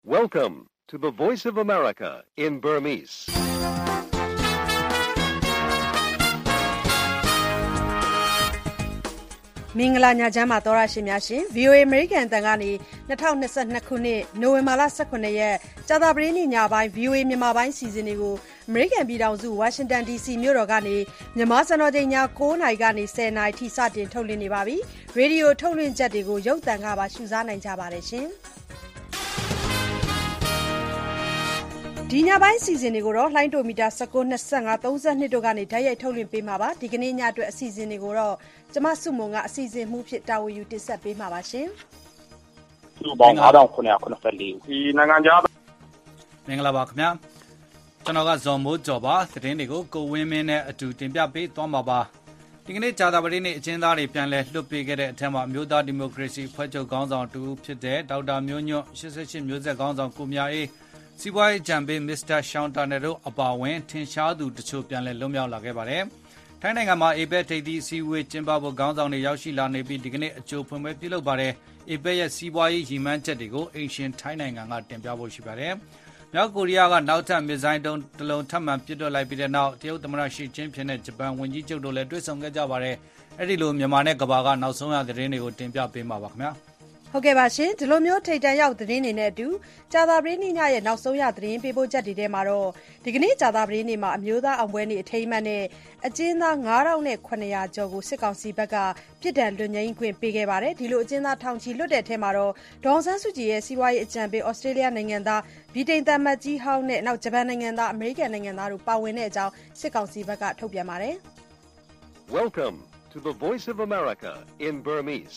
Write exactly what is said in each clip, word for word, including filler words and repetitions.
Welcome to the Voice of America in Burmese. ။မင်္ဂလာညချမ်းပါသောရရှင်များရှင် ဗွီအိုအေ American တန်ကနေ၂၀၂၂ခုနှစ်နိုဝင်ဘာလ၁၇ရက်ကြာသပတေးနေ့ညပိုင်း ဗွီအိုအေ မြန်မာပိုင်းစီစဉ်တွေကို American ပြည်ထောင်စု Washington ဒီ စီ မြို့တော်ကနေမြန်မာစံတော်ချိန်ည၉နာရီကနေ၁၀နာရီထိစတင်ထုတ်လွှင့်နေပါပြီ။ ရေဒီယိုထုတ်လွှင့်ချက်တွေကိုရုပ်သံကပါရှုစားနိုင်ကြပါတယ်ရှင်။ဒီညပိုင်းစီစဉ်တွေကိုတော့လှိုင်းတိုမီတာ၁၉ ၂၅ ၃၂တို့ကနေဓာတ်ရိုက်ထုတ်လွှင့်ပေးမှာပါဒီကနေ့ညအတွက်အစီအစဉ်တွေကိုတော့ကျမစုမုံကအစီအစဉ်မှုဖြစ်တာဝန်ယူတင်ဆက်ပေးမှာပါရှင်လူပေါင်း၅ထောင်ခုနှစ်ရာခုနှစ်ဆယ့်လေးဒီနိုင်ငံခြားမင်္ဂလာပါခင်ဗျာကျွန်တော်ကဇော်မိုးကျော်ပါသတင်းတွေကိုကိုဝင်းမင်းနဲ့အတူတင်ပြပေးသွားမှာပါဒီကနေ့ကြာသပတေးနေ့အကျဉ်းသားတွေပြန်လည်လွှတ်ပေးခဲ့တဲ့အထက်မှာမြို့သားဒီမိုကရေစီဖွဲ့ချုပ်ခေါင်းဆောင်တူဖြစ်တဲ့ဒေါက်တာမျိုးညွန့်၈၈မျိုးဆက်ခေါင်းဆောင်ကိုမြအေးစီးပွားရေးကြံပေးမစ္စတာရှောင်းတာနယ်တို့အပါအဝင်ထင်ရှားသူတချို့ပြန်လည်လွတ်မြောက်လာခဲ့ပါတယ်။ထိုင်းနိုင်ငံမှာအေပက်ထိပ်သီးအစည်းအဝေးကျင်းပဖို့ခေါင်းဆောင်တွေရောက်ရှိလာနေပြီးဒီကနေ့အကြိုဖွင့်ပွဲပြုလုပ်ပါတယ်။အေပက်ရဲ့စီးပွားရေးရည်မှန်းချက်တွေကိုအင်ရှင်ထိုင်းနိုင်ငံကတင်ပြဖို့ရှိပါတယ်။မြောက်ကိုရီးယားကနောက်ထပ်မစ်ဇိုင်းဒုံးတစ်လုံးထပ်မံပစ်လွှတ်လိုက်ပြီးတဲ့နောက်တရုတ်သမ္မတရှီကျင်းပင်နဲ့ဂျပန်ဝန်ကြီးချုပ်တို့လည်းတွေ့ဆုံခဲ့ကြပါတယ်။အဲဒီလိုမြန်မာနဲ့ကမ္ဘာကနောက်ဆုံးရသတင်းတွေကိုတင်ပြပေးမှာပါခင်ဗျာ။ဟုတ်ကဲ့ပါရှင်ဒီလိုမျိုးထိတ်တန့်ရောက်သတင်းတွေနဲ့အတူကြာသပတေးနေ့ညရဲ့နောက်ဆုံးရသတင်းပေးပို့ချက်တွေထဲမှာတော့ဒီကနေ့ကြာသပတေးနေ့မှာအမျိုးသားအောင်ပွဲနေ့အထိမ်းအမှတ်နဲ့အကျဉ်းသား၅ထောင်၇ရာကျော်ကိုစစ်ကောင်စီဘက်ကပြစ်ဒဏ်လွတ်ငြိမ်းခွင့်ပေးခဲ့ပါတယ်ဒီလိုအကျဉ်းသားထောင်ချီလွတ်တဲ့ထဲမှာတော့ဒေါ်အောင်ဆန်းစုကြည်ရဲ့စီးပွားရေးအကြံပေးဩစတြေးလျနိုင်ငံသားဗြိတိန်သံအမတ်ကြီးဟောင်းနဲ့နောက်ဂျပန်နိုင်ငံသားအမေရိကန်နိုင်ငံသားတို့ပါဝင်တဲ့အကြောင်းစစ်ကောင်စီဘက်ကထုတ်ပြန်ပါတယ် Welcome to the Voice of America in Burmese.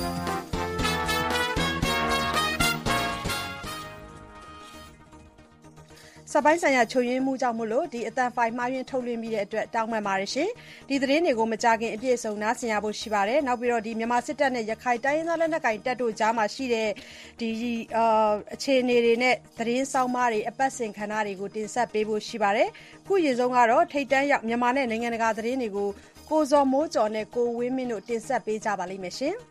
စပိုင်းဆိုင်ရာချုပ်ရင်းမှုကြောင့်မို့လို့ဒီအတန်ဖိုင်မှားယွင်းထုတ်လွှင့်ပြီးတဲ့အတွက်တောင်းပန်ပါတယ်ရှင်ဒီသတင်းတွေကိုမကြခင်အပြည့်အစုံနားဆင်ရဖို့ရှိပါတယ်နောက်ပြီးတော့ဒီမြန်မာစစ်တပ်နဲ့ရခိုင်တိုင်းရင်းသားလက်နက်ကိုင်တပ်တို့ကြားမှာရှိတဲ့ဒီအာအခြေအနေတွေနဲ့သတင်းဆောင်မတွေအပတ်စဉ်ခန္ဓာတွေကိုတင်ဆက်ပေးဖို့ရှိပါတယ်ခုရင်ဆုံးကတော့ထိတ်တန်းရောက်မြန်မာနဲ့နိုင်ငံတကာသတင်းတွေကိုကိုဇော်မိုးကျော်နဲ့ကိုဝင်းမင်းတို့တင်ဆက်ပေးကြပါလိမ့်မယ်ရှင်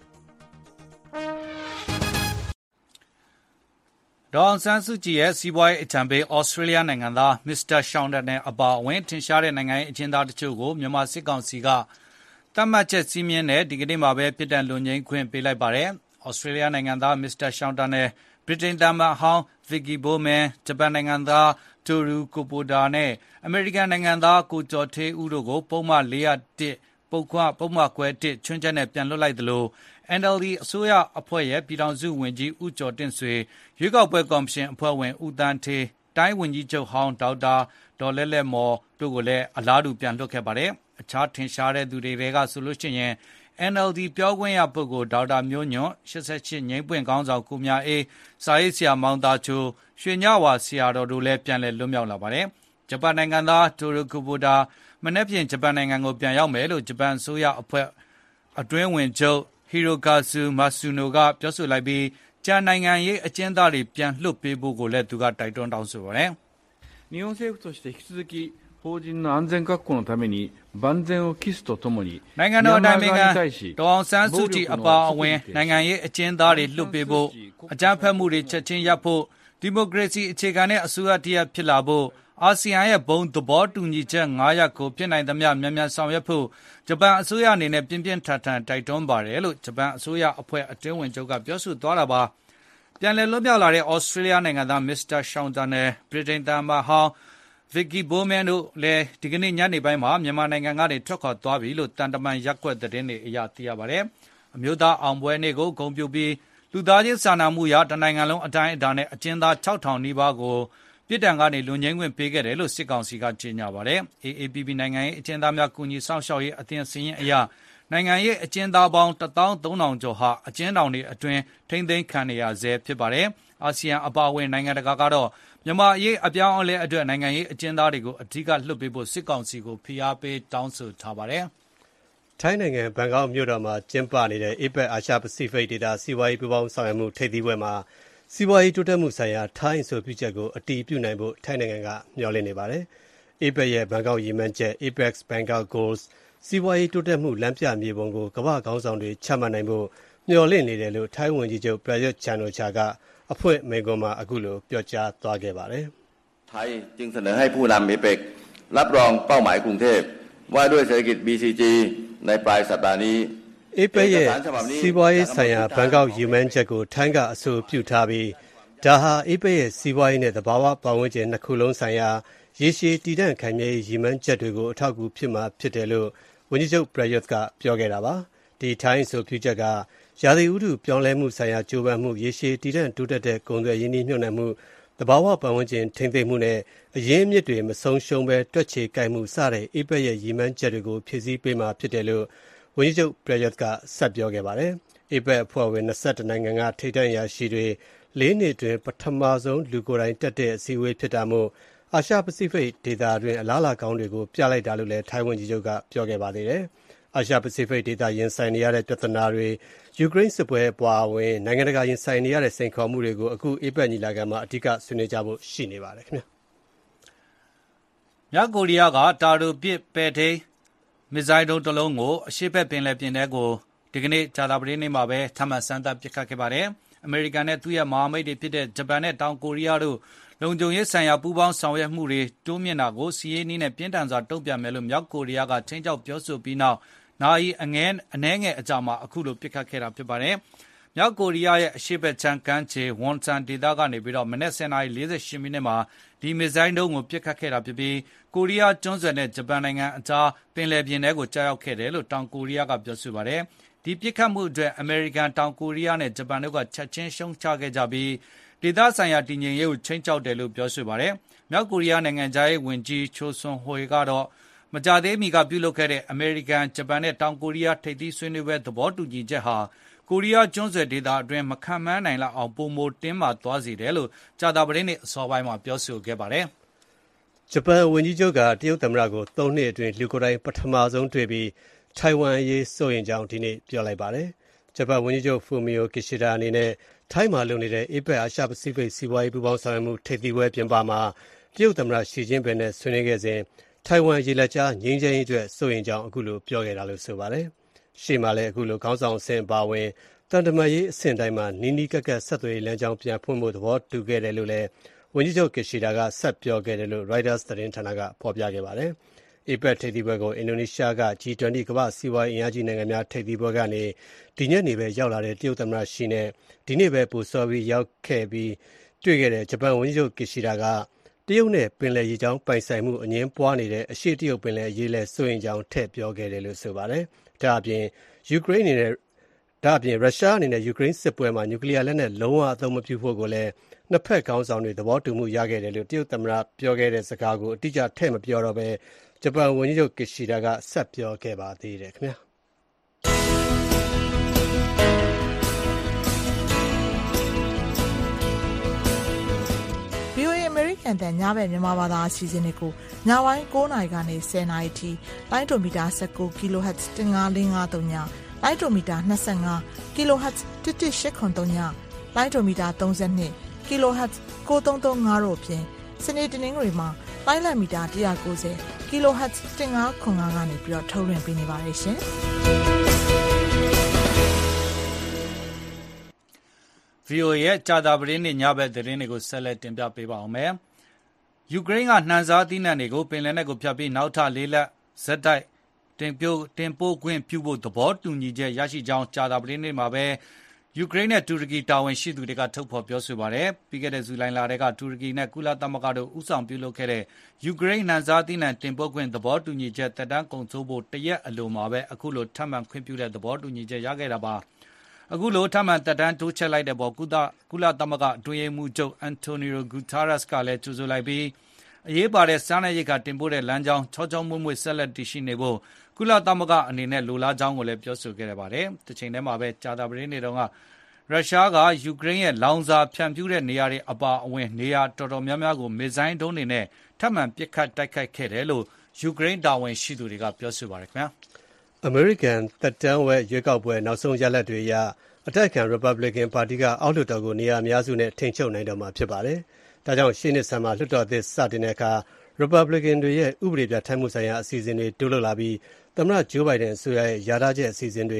ဒေါ်အောင်ဆန်းစုကြည်ရဲ့စီးပွားရေးအကြံပေးဩစတြေးလျနိုင်ငံသားမစ္စတာရှောင်းတာနဲ့အပါအဝင်ထင်ရှားတဲ့နိုင်ငံရေးအကျဉ်းသားတချို့ကိုမြန်မာစစ်ကောင်စီကတတ်မှတ်ချက်စည်းမျဉ်းနဲ့ဒီကနေ့မှာပဲပြစ်ဒဏ်လွန်ငြိမ်းခွင့်ပေးလိုက်ပါတယ်။ဩစတြေးလျနိုင်ငံသားမစ္စတာရှောင်းတာနဲ့ဗြိတိန်သမ္မတဟောင်းဗစ်ကီဘိုမန်ဂျပန်နိုင်ငံသားတိုရူကိုပိုဒါနဲ့အမေရိကန်နိုင်ငံသားကိုကျော်ထေးဦးတို့ကိုပုံမှန်၄၀၁ပုတ်ခွပုံမှန်ကွဲ၁ချွန်းချက်နဲ့ပြန်လွှတ်လိုက်သလိုအန် အယ် ဒီ အစိုးရအဖွဲ့ရဲ့ပြည်ထောင်စုဝန်ကြီးဦးကျော်တင့်ဆွေရွေးကောက်ပွဲကော်မရှင်အဖွဲ့ဝင်ဦးတန်းထေးတိုင်းဝန်ကြီးချုပ်ဟောင်းဒေါက်တာဒေါ်လဲ့လဲ့မော်တို့ကိုလည်းအလားတူပြန်လွှတ်ခဲ့ပါတယ်အခြားထင်ရှားတဲ့သူတွေကဆိုလို့ရှိရင် အန် အယ် ဒီ ပြောခွင့်ရပုဂ္ဂိုလ်ဒေါက်တာမျိုးညွန့်၈၈ငိမ့်ပွင့်ခေါင်းဆောင်ကိုမြအေးစာရေးဆရာမောင်သားချိုရွှေညဝါဆရာတော်တို့လည်းပြန်လည်လွတ်မြောက်လာပါတယ်ဂျပန်နိုင်ငံသားတိုရိုကိုဘိုဒါမနေ့ပြင်ဂျပန်နိုင်ငံကိုပြန်ရောက်မယ်လို့ဂျပန်အစိုးရအဖွဲ့အတွင်းဝင်ချုပ်ဟီရိုကာဇူမာဆူနိုကပြောဆိုလိုက်ပြီးဂျန်နိုင်ငံရေးအကျဉ်းသားတွေပြန်လွှတ်ပေးဖို့ကိုလည်းသူကတိုက်တွန်းတောင်းဆိုပါတယ်日本政府として引き続き邦人の安全確保のために万全を期すとともにနိုင်ငံတော်အတိုင်ပင်ခံဒေါ်အောင်ဆန်းစုကြည်အပါအဝင်နိုင်ငံရေးအကျဉ်းသားတွေလွှတ်ပေးဖို့အကြမ်းဖက်မှုတွေချက်ချင်းရပ်ဖို့ဒီမိုကရေစီအခြေခံတဲ့အစိုးရတရပ်ဖြစ်လာဖို့အာဆီယံရဲ့ဘုံသဘောတူညီချက်၅ရပ်ကိုဖြစ်နိုင်သမျှမြန်မြန်ဆောင်ရွက်ဖို့ဂျပန်အစိုးရအနေနဲ့ပြင်းပြင်းထန်ထန်တိုက်တွန်းပါတယ်လို့ဂျပန်အစိုးရအဖွဲ့အတွင်းဝင်ချုပ်ကပြောဆိုသွားတာပါပြန်လည်လွတ်မြောက်လာတဲ့ဩစတြေးလျနိုင်ငံသားမစ္စတာရှောင်းတာနဲ့ဗြိတိန်သမ္မတဟောင်းဗစ်ကီဘိုမန်တို့လည်းဒီကနေ့ညနေပိုင်းမှာမြန်မာနိုင်ငံကနေထွက်ခွာသွားပြီလို့တန်တမန်ရက်ွက်သတင်းတွေအရသိရပါတယ်အမျိုးသားအောင်ပွဲနေ့ကိုဂုဏ်ပြုပြီးလူသားချင်းစာနာမှုရတနိုင်ငံလုံးအတိုင်းအတာနဲ့အကျဉ်းသား၆ထောင်နီးပါးကိုပြစ်ဒဏ်ကနေလွန်ငြိမ်းခွင့်ပေးခဲ့တယ်လို့စစ်ကောင်စီကကြေညာပါတယ်။ အေ အေ ပီ ပီ နိုင်ငံရေးအကျဉ်းသားများကူညီစောင့်ရှောက်ရေးအသင်းစည်းရင်းအရနိုင်ငံရေးအကျဉ်းသားပေါင်းတစ်သောင်းသုံးထောင်ကျော်ဟာအကျဉ်းထောင်တွေအတွင်းထိန်းသိမ်းခံနေရဆဲဖြစ်ပါတယ်။အာဆီယံအပါအဝင်နိုင်ငံတကာကတော့မြန်မာအရေးအပြောင်းအလဲအတွက်နိုင်ငံရေးအကျဉ်းသားတွေကိုအထူးကလွှတ်ပေးဖို့စစ်ကောင်စီကိုဖိအားပေးတောင်းဆိုထားပါတယ်။ထိုင်းနိုင်ငံဘန်ကောက်မြို့တော်မှာကျင်းပနေတဲ့ အေပက် အာရှပစိဖိတ်ဒေသစီးပွားရေးပူးပေါင်းဆောင်ရွက်မှုထိပ်သီးပွဲမှာစီးပွားရေးတိုးတက်မှုဆိုင်ရာထိုင်းအဆိုပြုချက်ကိုအတည်ပြုနိုင်ဖို့ထိုင်းနိုင်ငံကမျှော်လင့်နေပါတယ်။ အေပက်ရဲ့ဘန်ကောက်ရည်မှန်းချက် Apex Bangkok Goals စီးပွားရေးတိုးတက်မှုလမ်းပြမြေပုံကိုကမ္ဘာ့ခေါင်းဆောင်တွေချမှတ်နိုင်ဖို့မျှော်လင့်နေတယ်လို့ထိုင်းဝန်ကြီးချုပ် Prayut Chan-o-cha ကအဖွင့်မိန့်ခွန်းမှာအခုလိုပြောကြားသွားခဲ့ပါတယ်။ไทยจึงเสนอให้ผู้นำเอเปกรับรองเป้าหมายกรุงเทพว่าด้วยเศรษฐกิจ บี ซี จี ในปลายสัปดาห์นี้အေပက်ရဲ့စီးပွားရေးဆိုင်ရာဘန်ကောက်ယူမန်ချက်ကိုထိုင်းကအဆိုပြုထားပြီးဒါဟာအေပက်ရဲ့စီးပွားရေးနဲ့သဘာဝပတ်ဝန်းကျင်နှစ်ခုလုံးဆိုင်ရာရေရှည်တည်တံ့ခိုင်မြဲရေးယူမန်ချက်တွေကိုအထောက်အကူဖြစ်မှာဖြစ်တယ်လို့ဝန်ကြီးချုပ်ပရယုတ်ကပြောခဲ့တာပါဒီထိုင်းအဆိုပြုချက်ကရာသီဥတုပြောင်းလဲမှုဆိုင်ရာကြိုးပမ်းမှုရေရှည်တည်တံ့တိုးတက်တဲ့ကုန်သွယ်ရင်းနှီးမြှုပ်နှံမှုသဘာဝပတ်ဝန်းကျင်ထိန်းသိမ်းမှုနဲ့အရင်းအမြစ်တွေမဆုံးရှုံးဘဲတွက်ချေကိုင်မှုစတဲ့အေပက်ရဲ့ယူမန်ချက်တွေကိုဖြည့်ဆည်းပေးမှာဖြစ်တယ်လို့ဝန်ကြီးချုပ်ပရယတ်ကဆက်ပြောခဲ့ပါတယ်။အေပက်အဖွဲ့ဝင်၂၁နိုင်ငံကထိပ်တန်းအရာရှိတွေလေးနှစ်တွင်ပထမဆုံးလူကိုယ်တိုင်တက်တဲ့အစည်းအဝေးဖြစ်တာမို့အာရှပစိဖိတ်ဒေသတွင်အလားအလာကောင်းတွေကိုပြလိုက်တာလို့လည်းထိုင်းဝန်ကြီးချုပ်ကပြောခဲ့ပါသေးတယ်။အာရှပစိဖိတ်ဒေသရင်ဆိုင်နေရတဲ့ပြဿနာတွေယူကရိန်းစစ်ပွဲအပွားဝင်နိုင်ငံတကာရင်ဆိုင်နေရတဲ့စိန်ခေါ်မှုတွေကိုအခုအေပက်ညီလာခံမှာအဓိကဆွေးနွေးကြဖို့ရှိနေပါတယ်ခင်ဗျာ။မြောက်ကိုရီးယားကတာတိုပစ်ပဲ့ထိန်းမစ်ဇိုင်းဒုံးတစ်လုံးကိုအရှေ့ဘက်ပင်လယ်ပြင်ထဲကိုဒီကနေ့ကြာသပတေးနေ့မှာပဲထပ်မံစမ်းသပ်ပစ်ခတ်ခဲ့ပါတယ်။အမေရိကန်နဲ့သူ့ရဲ့မဟာမိတ်တွေဖြစ်တဲ့ဂျပန်နဲ့တောင်ကိုရီးယားတို့လုံခြုံရေးဆိုင်ရာပူးပေါင်းဆောင်ရွက်မှုတွေတိုးမြှင့်တာကိုစီးရေးနည်းနဲ့ပြင်းထန်စွာတုံ့ပြန်မယ်လို့မြောက်ကိုရီးယားကထိန်းချုပ်ပြောဆိုပြီးနောက်နာရီအငဲအနှဲငယ်အကြာမှာအခုလိုပစ်ခတ်ခဲ့တာဖြစ်ပါတယ်။မြောက်ကိုရီးယားရဲ့အရှေ့ဘက်ခြမ်းကမ်းခြေဝွန်ဆန်ဒေသကနေပြီးတော့မနက်ဆယ်နာရီလေးဆယ်ရှစ်မိနစ်မှာဒီမစ်ဇိုင်းဒုံးကိုပစ်ခတ်ခဲ့တာဖြစ်ပြီးကိုရီးယားကျွန်းဆွယ်နဲ့ဂျပန်နိုင်ငံအကြားပင်လယ်ပြင်ထဲကိုကြားရောက်ခဲ့တယ်လို့တောင်ကိုရီးယားကပြောဆိုပါတယ်။ဒီပစ်ခတ်မှုအတွက်အမေရိကန်တောင်ကိုရီးယားနဲ့ဂျပန်တို့ကချက်ချင်းရှုံချခဲ့ကြပြီးဒေသဆိုင်ရာတည်ငြိမ်ရေးကိုချိန်ချောက်တယ်လို့ပြောဆိုပါတယ်။မြောက်ကိုရီးယားနိုင်ငံသားရေးဝန်ကြီးချိုဆွန်ဟွေကတော့မကြသေးမီကပြုလုပ်ခဲ့တဲ့အမေရိကန်ဂျပန်နဲ့တောင်ကိုရီးယားထိပ်သီးဆွေးနွေးပွဲသဘောတူညီချက်ဟာကိုရီးယားကျွန်းဆွယ်ဒေသအတွင်းမခံမန်းနိုင်လောက်အောင်ပိုမိုတင်းမာသွားစေတယ်လို့ကြာသပတေးနေ့အစောပိုင်းမှာပြောဆိုခဲ့ပါတယ်။ဂျပန်ဝန်ကြီးချုပ်ကတရုတ်သမ္မတကိုသုံးနှစ်အတွင်းလူကိုယ်တိုင်ပထမဆုံးတွေ့ပြီးထိုင်ဝမ်အရေးစိုးရိမ်ကြောင်းဒီနေ့ပြောလိုက်ပါတယ်။ဂျပန်ဝန်ကြီးချုပ်ဖူမီယိုကီရှီဒါအနေနဲ့ထိုင်းမှာလုပ်နေတဲ့အေပက်အာရှပစိဖိတ်စီးပွားရေးပူးပေါင်းဆောင်ရွက်မှုထိပ်သီးပွဲပြင်ပမှာတရုတ်သမ္မတရှီကျင်းပင်နဲ့ဆွေးနွေးခဲ့စဉ်ထိုင်ဝမ်ရေလက်ကြားငြိမ်းချမ်းရေးအတွက်စိုးရိမ်ကြောင်းအခုလိုပြောခဲ့တာလို့ဆိုပါတယ်။ရှေ့မှာလည်းအခုလိုခေါင်းဆောင်အဆင့်ပါဝင်တန်တမာရေးအဆင့်တိုင်းမှာနီးနီးကပ်ကပ်ဆက်သွယ်ရေးလမ်းကြောင်းပြန်ဖွင့်ဖို့သဘောတူခဲ့တယ်လို့လည်းဝန်ကြီးချုပ်ကီရှီဒါကဆက်ပြောခဲ့တယ်လို့ Reuters သတင်းဌာနကဖော်ပြခဲ့ပါတယ်။ အေပက်ထိပ်သီးပွဲကိုအင်ဒိုနီးရှားက ဂျီ 20 ကမ္ဘာ့စီးပွားရေးအင်အားကြီးနိုင်ငံများထိပ်သီးပွဲကနေဒီညနေပဲရောက်လာတဲ့တရုတ်သမ္မတရှီနဲ့ဒီနေ့ပဲပိုစောပြီးရောက်ခဲ့ပြီးတွေ့ခဲ့တဲ့ဂျပန်ဝန်ကြီးချုပ်ကီရှီဒါကတရုတ်နဲ့ပင်လယ်ရေကြောင်းပိုင်ဆိုင်မှုအငြင်းပွားနေတဲ့အရှေ့တရုတ်ပင်လယ်အရေးလဲစိုးရိမ်ကြောင်းထည့်ပြောခဲ့တယ်လို့ဆိုပါတယ်။ဒါအပြင်ယူကရိန်းအနေနဲ့ဒါအပြင်ရုရှားအနေနဲ့ယူကရိန်းစစ်ပွဲမှာနျူကလ িয়ার လက်နက်လုံးဝအသုံးမပြုဖို့ကိုလည်းနှစ်ဖက်ခေါင်းဆောင်တွေသဘောတူမှုရခဲ့တယ်လို့တရုတ်သမ္မတပြောခဲ့တဲ့စကားကိုအတိအကျထည့်မပြောတော့ဘဲဂျပန်ဝန်ကြီးချုပ်ကီရှီဒါကဆက်ပြောခဲ့ပါသေးတယ်ခင်ဗျာ။ဗွီအိုအေ American တန်ညဘက်မြန်မာဘာသာအစီအစဉ်တွေကိုညပိုင်း၉နာရီကနေ၁၀နာရီထိလိုင်းဒိုမီတာ၁၉ kHz တစ်ငါးလေးငါးသုံးညလိုင်းဒိုမီတာ၂၅ kHz တစ်တစ်ရှစ်ခွန်သုံးညလိုင်းဒိုမီတာ၃၂ kHz ကိုသုံးသုံးငါးတို့အပြင်စနေတနင်္ဂနွေမှာလိုင်းလံမီတာ၁၉၀ kHz တစ်ငါးခွန်ငါးကနေပြီးတော့ထုတ်လွှင့်ပေးနေပါတယ်ရှင်။ဗွီအိုအေရဲ့ကြာသပတေးနေ့ညဘက်သတင်းတွေကိုဆက်လက်တင်ပြပေးပါအောင်မယ်။ယူကရိန်းကနှံစားသီးနှံတွေကိုပင်လယ်နက်ကိုဖြတ်ပြီးနောက်ထပ်လေးလက်ဇက်တိုက်တင်ပြတင်ပို့ခွင့်ပြုဖို့သဘောတူညီချက်ရရှိကြောင်းကြာသပတေးနေ့မှာပဲယူကရိန်းနဲ့တူရကီတာဝန်ရှိသူတွေကထုတ်ဖော်ပြောဆိုပါတယ်။ပြီးခဲ့တဲ့ဇူလိုင်လတည်းကတူရကီနဲ့ကုလသမဂ္ဂတို့ဦးဆောင်ပြုလုပ်ခဲ့တဲ့ယူကရိန်းနှံစားသီးနှံတင်ပို့ခွင့်သဘောတူညီချက်သက်တမ်းကုန်ဆုံးဖို့တရက်အလိုမှာပဲအခုလိုထပ်မံခွင့်ပြုတဲ့သဘောတူညီချက်ရခဲ့တာပါ။အခုလိုထပ်မံတက်တန်းတိုးချက်လိုက်တဲ့ပေါ်ကုသကုလသမဂ္ဂအတွင်းရေးမှူးချုပ်အန်တိုနီယိုဂူတာရက်စ်ကလည်းကြိုဆိုလိုက်ပြီးအရေးပါတဲ့စားနပ်ရိက္ခာတင်ပို့တဲ့လမ်းကြောင်းချောချောမွေ့မွေ့ဆက်လက်တည်ရှိနေဖို့ကုလသမဂ္ဂအနေနဲ့လိုလားကြောင်းကိုလည်းပြောဆိုခဲ့ရပါတယ်။တစ်ချိန်တည်းမှာပဲကြာသပတေးနေ့တုန်းကရုရှားကယူကရိန်းရဲ့လောင်စာဖြန့်ဖြူးတဲ့နေရာတွေအပါအဝင်နေရာတော်တော်များများကိုမစ်ဇိုင်းဒုံးတွေနဲ့ထပ်မံပစ်ခတ်တိုက်ခိုက်ခဲ့တယ်လို့ယူကရိန်းတာဝန်ရှိသူတွေကပြောဆိုပါတယ်ခင်ဗျာ။အမေရိကန်သက်တမ်းဝက်ရွေးကောက်ပွဲနောက်ဆုံးရလဒ်တွေအရအတိုက်အခံ Republican ပါတီကအောက်လွှတ်တော်ကိုနေရာအများစုနဲ့ထိန်းချုပ်နိုင်တော့မှာဖြစ်ပါတယ်။ဒါကြောင့်ရှေ့နှစ်ဆန်းမှာလွှတ်တော်သစ်စတင်တဲ့အခါ Republican တွေရဲ့ဥပဒေပြဋ္ဌာန်းမှုဆိုင်ရာအစီအစဉ်တွေတိုးလုပ်လာပြီးသမ္မတ Joe Biden အစိုးရရဲ့ယာထားချက်အစီအစဉ်တွေ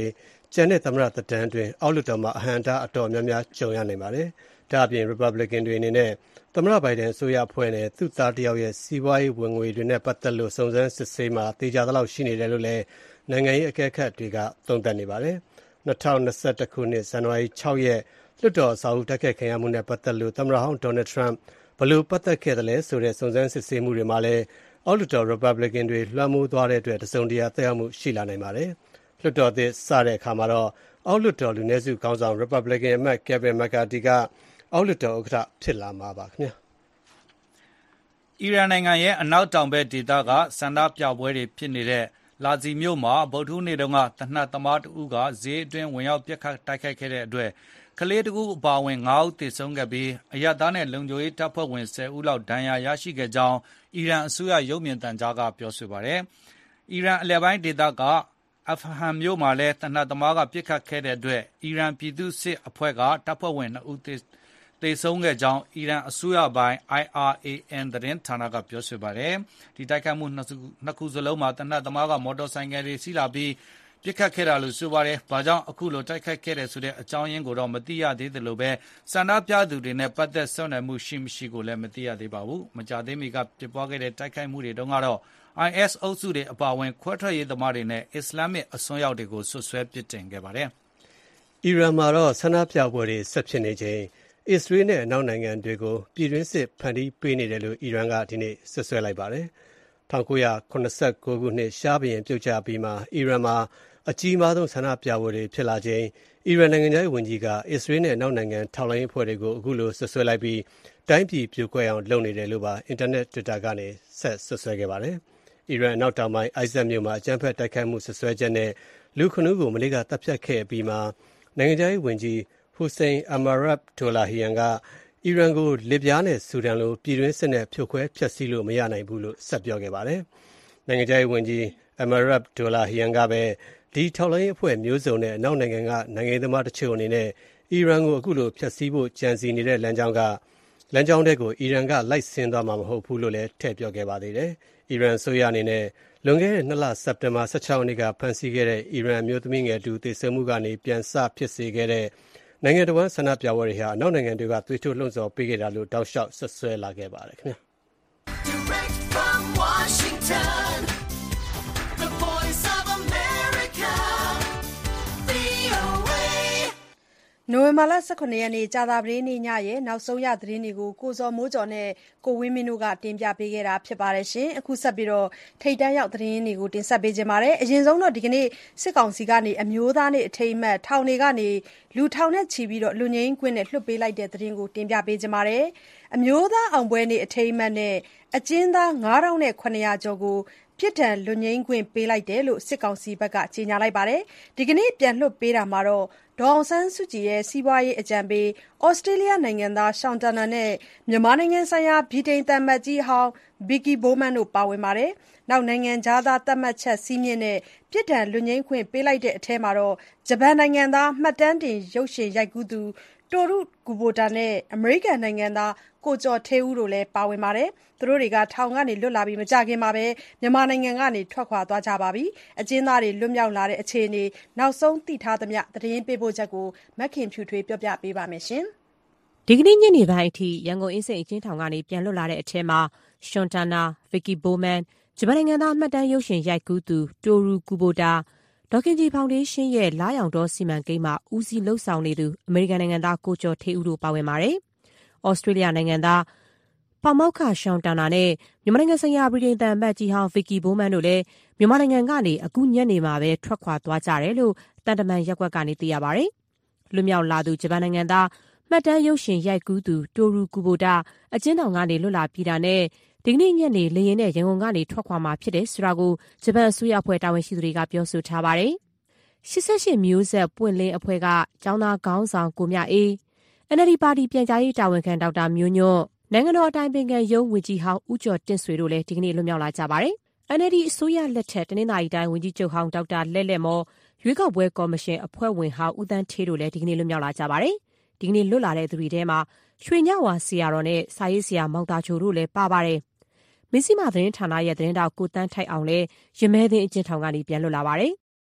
ကျန်တဲ့သမ္မတသက်တမ်းအတွင်းအောက်လွှတ်တော်မှာအဟံအတားအတော်များများကြုံရနိုင်ပါတယ်။ဒါ့အပြင် Republican တွေအနေနဲ့သမ္မတဘိုင်ဒန်အစိုးရအဖွဲ့နဲ့သူ့သားတစ်ယောက်ရဲ့စီးပွားရေးဝင်ငွေတွေနဲ့ပတ်သက်လို့စုံစမ်းစစ်ဆေးမှာသေချာသလောက်ရှိနေတယ်လို့လည်းနိုင်ငံရေးအကဲခတ်တွေကသုံးသပ်နေပါတယ်။၂၀၂၁ ခုနှစ်ဇန်နဝါရီ၆ရက်လွှတ်တော်အဆောက်အဦတိုက်ခိုက်ခံရမှုနဲ့ပတ်သက်လို့သမ္မတဟောင်း Donald Trump ဘယ်လိုပတ်သက်ခဲ့သလဲဆိုတဲ့စုံစမ်းစစ်ဆေးမှုတွေမှာလည်းအောက်လွှတ်တော် Republican တွေလွှမ်းမိုးသွားတဲ့အတွက်တစုံတရာသက်ရောက်မှုရှိလာနိုင်ပါတယ်။လွှတ်တော်သစ်စတဲ့အခါမှာတော့အောက်လွှတ်တော်လူနည်းစုခေါင်းဆောင် Republican အမတ် Kevin McCarthy ကအောက်လွှတ်တော်ဥက္ကဋ္ဌဖြစ်လာမှာပါခင်ဗျာ။အီရန်နိုင်ငံရဲ့အနောက်တောင်ဘက်ဒေသကဆန္ဒပြပွဲတွေဖြစ်နေတဲ့လာဇီမြို့မှာဗုဒ္ဓဟူးနေ့တုန်းကတနက်သမားတဦးကဈေးအတွင်းဝင်ရောက်ပြစ်ခတ်တိုက်ခိုက်ခဲ့တဲ့အတွက်ကလေးတကူအပါအဝင်၅ဦးသေဆုံးခဲ့ပြီးအရပ်သားနဲ့လုံခြုံရေးတပ်ဖွဲ့ဝင်၁၀ဦးလောက်ဒဏ်ရာရရှိခဲ့ကြောင်းအီရန်အစိုးရရုပ်မြင်သံကြားကပြောဆိုပါတယ်။အီရန်အလယ်ပိုင်းဒေသကအဖဟန်မြို့မှာလည်းတနက်သမားကပြစ်ခတ်ခဲ့တဲ့အတွက်အီရန်ပြည်သူ့စစ်အဖွဲ့ကတပ်ဖွဲ့ဝင်၂ဦးသေသေဆုံးခဲ့ကြောင်းအီရန်အစိုးရပိုင် I R A N သတင်းဌာနကပြောဆိုပါတယ်။ဒီတိုက်ခိုက်မှုနှစ်ခုစလုံးမှာတနက်သမားကမော်တော်ဆိုင်ကယ်တွေစီးလာပြီးပြစ်ခတ်ခဲ့တာလို့ဆိုပါတယ်။ဘာကြောင့်အခုလိုတိုက်ခိုက်ခဲ့တယ်ဆိုတဲ့အကြောင်းရင်းကိုတော့မသိရသေးသလိုပဲဆန္ဒပြသူတွေနဲ့ပတ်သက်ဆက်နွယ်မှုရှိမရှိကိုလည်းမသိရသေးပါဘူး။မကြာသေးမီကဖြစ်ပွားခဲ့တဲ့တိုက်ခိုက်မှုတွေတုန်းကတော့ I S အုပ်စုတွေအပါအဝင်ခွဲထွက်ရေးသမားတွေနဲ့အစ္စလာမစ်အစွန်းရောက်တွေကိုဆွဆွဲပစ်တင်ခဲ့ပါတယ်။အီရန်မှာတော့ဆန္ဒပြပွဲတွေဆက်ဖြစ်နေချိန်အစ္စရေးနဲ့အနောက်နိုင်ငံတွေကိုပြည်တွင်းစစ်ဖန်တီးပေးနေတယ်လို့အီရန်ကဒီနေ့ဆွဆွဲလိုက်ပါတယ်။၁၉၇၉ခုနှစ်ရှားဘုရင်ပြုတ်ကျပြီးမှအီရန်မှာအကြီးမားဆုံးဆန္ဒပြပွဲတွေဖြစ်လာချိန်အီရန်နိုင်ငံသားဝန်ကြီးကအစ္စရေးနဲ့နောက်နိုင်ငံထောက်လှမ်းရေးဖွဲ့တွေကိုအခုလိုဆွဆွဲလိုက်ပြီးတိုင်းပြည်ပြိုကွဲအောင်လုပ်နေတယ်လို့ပါအင်တာနက် Twitter ကနေဆက်ဆွဆွဲခဲ့ပါတယ်။အီရန်နောက်တောင်ပိုင်းအိုက်ဇက်မြို့မှာအကြမ်းဖက်တိုက်ခိုက်မှုဆွဆွဲချက်နဲ့လူခုနှစ်ဦးကိုမလေးကတပ်ဖြတ်ခဲ့ပြီးမှနိုင်ငံသားဝန်ကြီးဟူစိန်အမာရတ်ဒိုလာဟီယန်ကအီရန်ကိုလစ်ဗျားနဲ့ဆူဒန်လိုပြည်တွင်းစစ်နဲ့ဖြိုခွဲဖျက်ဆီးလို့မရနိုင်ဘူးလို့ဆက်ပြောခဲ့ပါတယ်။နိုင်ငံသားဝန်ကြီးအမာရတ်ဒိုလာဟီယန်ကပဲဒီထောက်လှမ်းရေးအဖွဲ့မျိုးစုံနဲ့အနောက်နိုင်ငံကနိုင်ငံသမားတချို့အနေနဲ့အီရန်ကိုအခုလိုဖျက်ဆီးဖို့ကြံစည်နေတဲ့လမ်းကြောင်းကလမ်းကြောင်းတွေကိုအီရန်ကလိုက်ဆင်းသွားမှာမဟုတ်ဘူးလို့လည်းထည့်ပြောခဲ့ပါသေးတယ်။အီရန်အစိုးရအနေနဲ့လွန်ခဲ့တဲ့နှစ်လစက်တင်ဘာ၁၆ရက်နေ့ကဖမ်းဆီးခဲ့တဲ့အီရန်မျိုးသမီးငယ်တူသေဆုံးမှုကနေပြန်စဖြစ်စေခဲ့တဲ့နိုင်ငံတော်ဝန်ဆန္ဒပြပွဲတွေဟာအနောက်နိုင်ငံတွေကသွေးထိုးလှုံ့ဆော်ပေးခဲ့တာလို့တောက်လျှောက်ဆွဆွဲလာခဲ့ပါတယ်ခင်ဗျာ။ Direct from Washington နိုဝင်ဘာလ၁၇ရက်နေ့ကြာသပတေးနေ့ညရဲ့နောက်ဆုံးရသတင်းတွေကိုကိုဇော်မိုးကျော်နဲ့ကိုဝင်းမင်းတို့ကတင်ပြပေးခဲ့တာဖြစ်ပါတယ်ရှင်။အခုဆက်ပြီးတော့ထိပ်တန်းရောက်သတင်းတွေကိုတင်ဆက်ပေးကြပါမယ်။အရင်ဆုံးတော့ဒီကနေ့စစ်ကောင်စီကနေအမျိုးသားနေ့အထိမ်းအမှတ်ထောင်တွေကနေလူထောင်နဲ့ချီပြီးတော့လူငင်းခွင့်နဲ့လွှတ်ပေးလိုက်တဲ့သတင်းကိုတင်ပြပေးကြပါမယ်။အမျိုးသားအောင်ပွဲနေ့အထိမ်းအမှတ်နဲ့အကျဉ်းသားငါးထောင်ခုနှစ်ရာကျော်ကိုပြစ်ဒဏ်လွတ်ငြိမ်းခွင့်ပေးလိုက်တယ်လို့စစ်ကောင်စီဘက်ကကြေညာလိုက်ပါတယ်။ဒီကနေ့ပြန်လွှတ်ပေးတာမှာတော့ဒေါ်အောင်ဆန်းစုကြည်ရဲ့စီးပွားရေးအကြံပေးဩစတြေးလျနိုင်ငံသားရှောင်းတန်နာနဲ့မြန်မာနိုင်ငံဆိုင်ရာဗြိတိန်သံအမတ်ကြီးဟောင်းဗစ်ကီဘိုးမန်းတို့ပါဝင်ပါတယ်။နောက်နိုင်ငံခြားသားသတ်မှတ်ချက်စည်းမျဉ်းနဲ့ပြစ်ဒဏ်လွတ်ငြိမ်းခွင့်ပေးလိုက်တဲ့အထဲမှာတော့ဂျပန်နိုင်ငံသားမှတ်တမ်းတင်ရုပ်ရှင်ရိုက်ကူးသူတိုရုကူဘိုတာနဲ့အမေရိကန်နိုင်ငံသားကိုကျော်ဌေးဦးတို့လည်းပါဝင်ပါတယ်။သူတို့တွေကထောင်ကနေလွတ်လာပြီးမကြာခင်မှာပဲမြန်မာနိုင်ငံကနေထွက်ခွာသွားကြပါပြီ။အကျဉ်းသားတွေလွတ်မြောက်လာတဲ့အခြေအနေနောက်ဆုံးသိထားသမျှသတင်းပေးပို့ချက်ကိုမခင်ဖြူထွေးပြောပြပေးပါမယ်ရှင်။ဒီကနေ့ညနေပိုင်းအထိရန်ကုန်အင်းစိန်အကျဉ်းထောင်ကနေပြန်လွတ်လာတဲ့အထဲမှာရှွန်တန်နာဗစ်ကီဘိုမန်ဂျပန်နိုင်ငံသားမှတ်တမ်းရုပ်ရှင်ရိုက်ကူးသူတိုရူကူဘိုတာဒေါခင်ကြီးဖောင်ဒေးရှင်းရဲ့လာရောင်တော်စီမံကိန်းမှာဦးစီးလှုပ်ဆောင်နေသူအမေရိကန်နိုင်ငံသားကိုကျော်ဌေးဦးတို့ပါဝင်ပါတယ်။ဩစတြေးလျနိုင်ငံသားပါမောက္ခရှောင်းတန်နာနဲ့မြန်မာနိုင်ငံဆိုင်ရာဗြိတိန်သံအမတ်ကြီးဟောင်းဗစ်ကီဘိုမန်တို့လည်းမြန်မာနိုင်ငံကနေအခုညနေမှာပဲထွက်ခွာသွားကြတယ်လို့တန်တမန်ရက်ကွက်ကနေသိရပါတယ်။လွတ်မြောက်လာသူဂျပန်နိုင်ငံသားမှတ်တမ်းရုပ်ရှင်ရိုက်ကူးသူတိုရူကူဘိုတာအကျဉ်းထောင်ကနေလွတ်လာပြီးတာနဲ့ဒီကနေ့ညနေလေယာဉ်နဲ့ရန်ကုန်ကနေထွက်ခွာမှာဖြစ်တယ်ဆိုတာကိုဂျပန်အစိုးရအဖွဲ့တာဝန်ရှိသူတွေကပြောဆိုထားပါတယ်။ရှစ်ဆယ့်ရှစ်မျိုးဆက်ပွင့်လင်းအဖွဲ့ကကျောင်းသားခေါင်းဆောင်ကိုမြအေး အန် အယ် ဒီ ပါတီပြန်ကြားရေးတာဝန်ခံဒေါက်တာမျိုးညွန့်နိုင်ငံတော်အတိုင်ပင်ခံရုံးဝန်ကြီးဟောင်းဦးကျော်တင့်ဆွေတို့လည်းဒီကနေ့လွတ်မြောက်လာကြပါတယ်။ အန် အယ် ဒီ အစိုးရလက်ထက်တနင်္သာရီတိုင်းဝန်ကြီးချုပ်ဟောင်းဒေါက်တာလဲ့လဲ့မော်ရွေးကောက်ပွဲကော်မရှင်အဖွဲ့ဝင်ဟောင်းဦးသန်းဌေးတို့လည်းဒီကနေ့လွတ်မြောက်လာကြပါတယ်။ဒီကနေ့လွတ်လာတဲ့သူတွေထဲမှာရွှေညဝါဆရာတော်နဲ့စာရေးဆရာမောင်သားချိုတို့လည်းပါပါတယ်။မင်းစီမာသတင်းဌာနရဲ့သတင်းတောက်ကိုတန်းထိုက်အောင်လည်းရမဲသိန်းအကျဉ်းထောင်ကနေပြန်လွတ်လာပါတယ်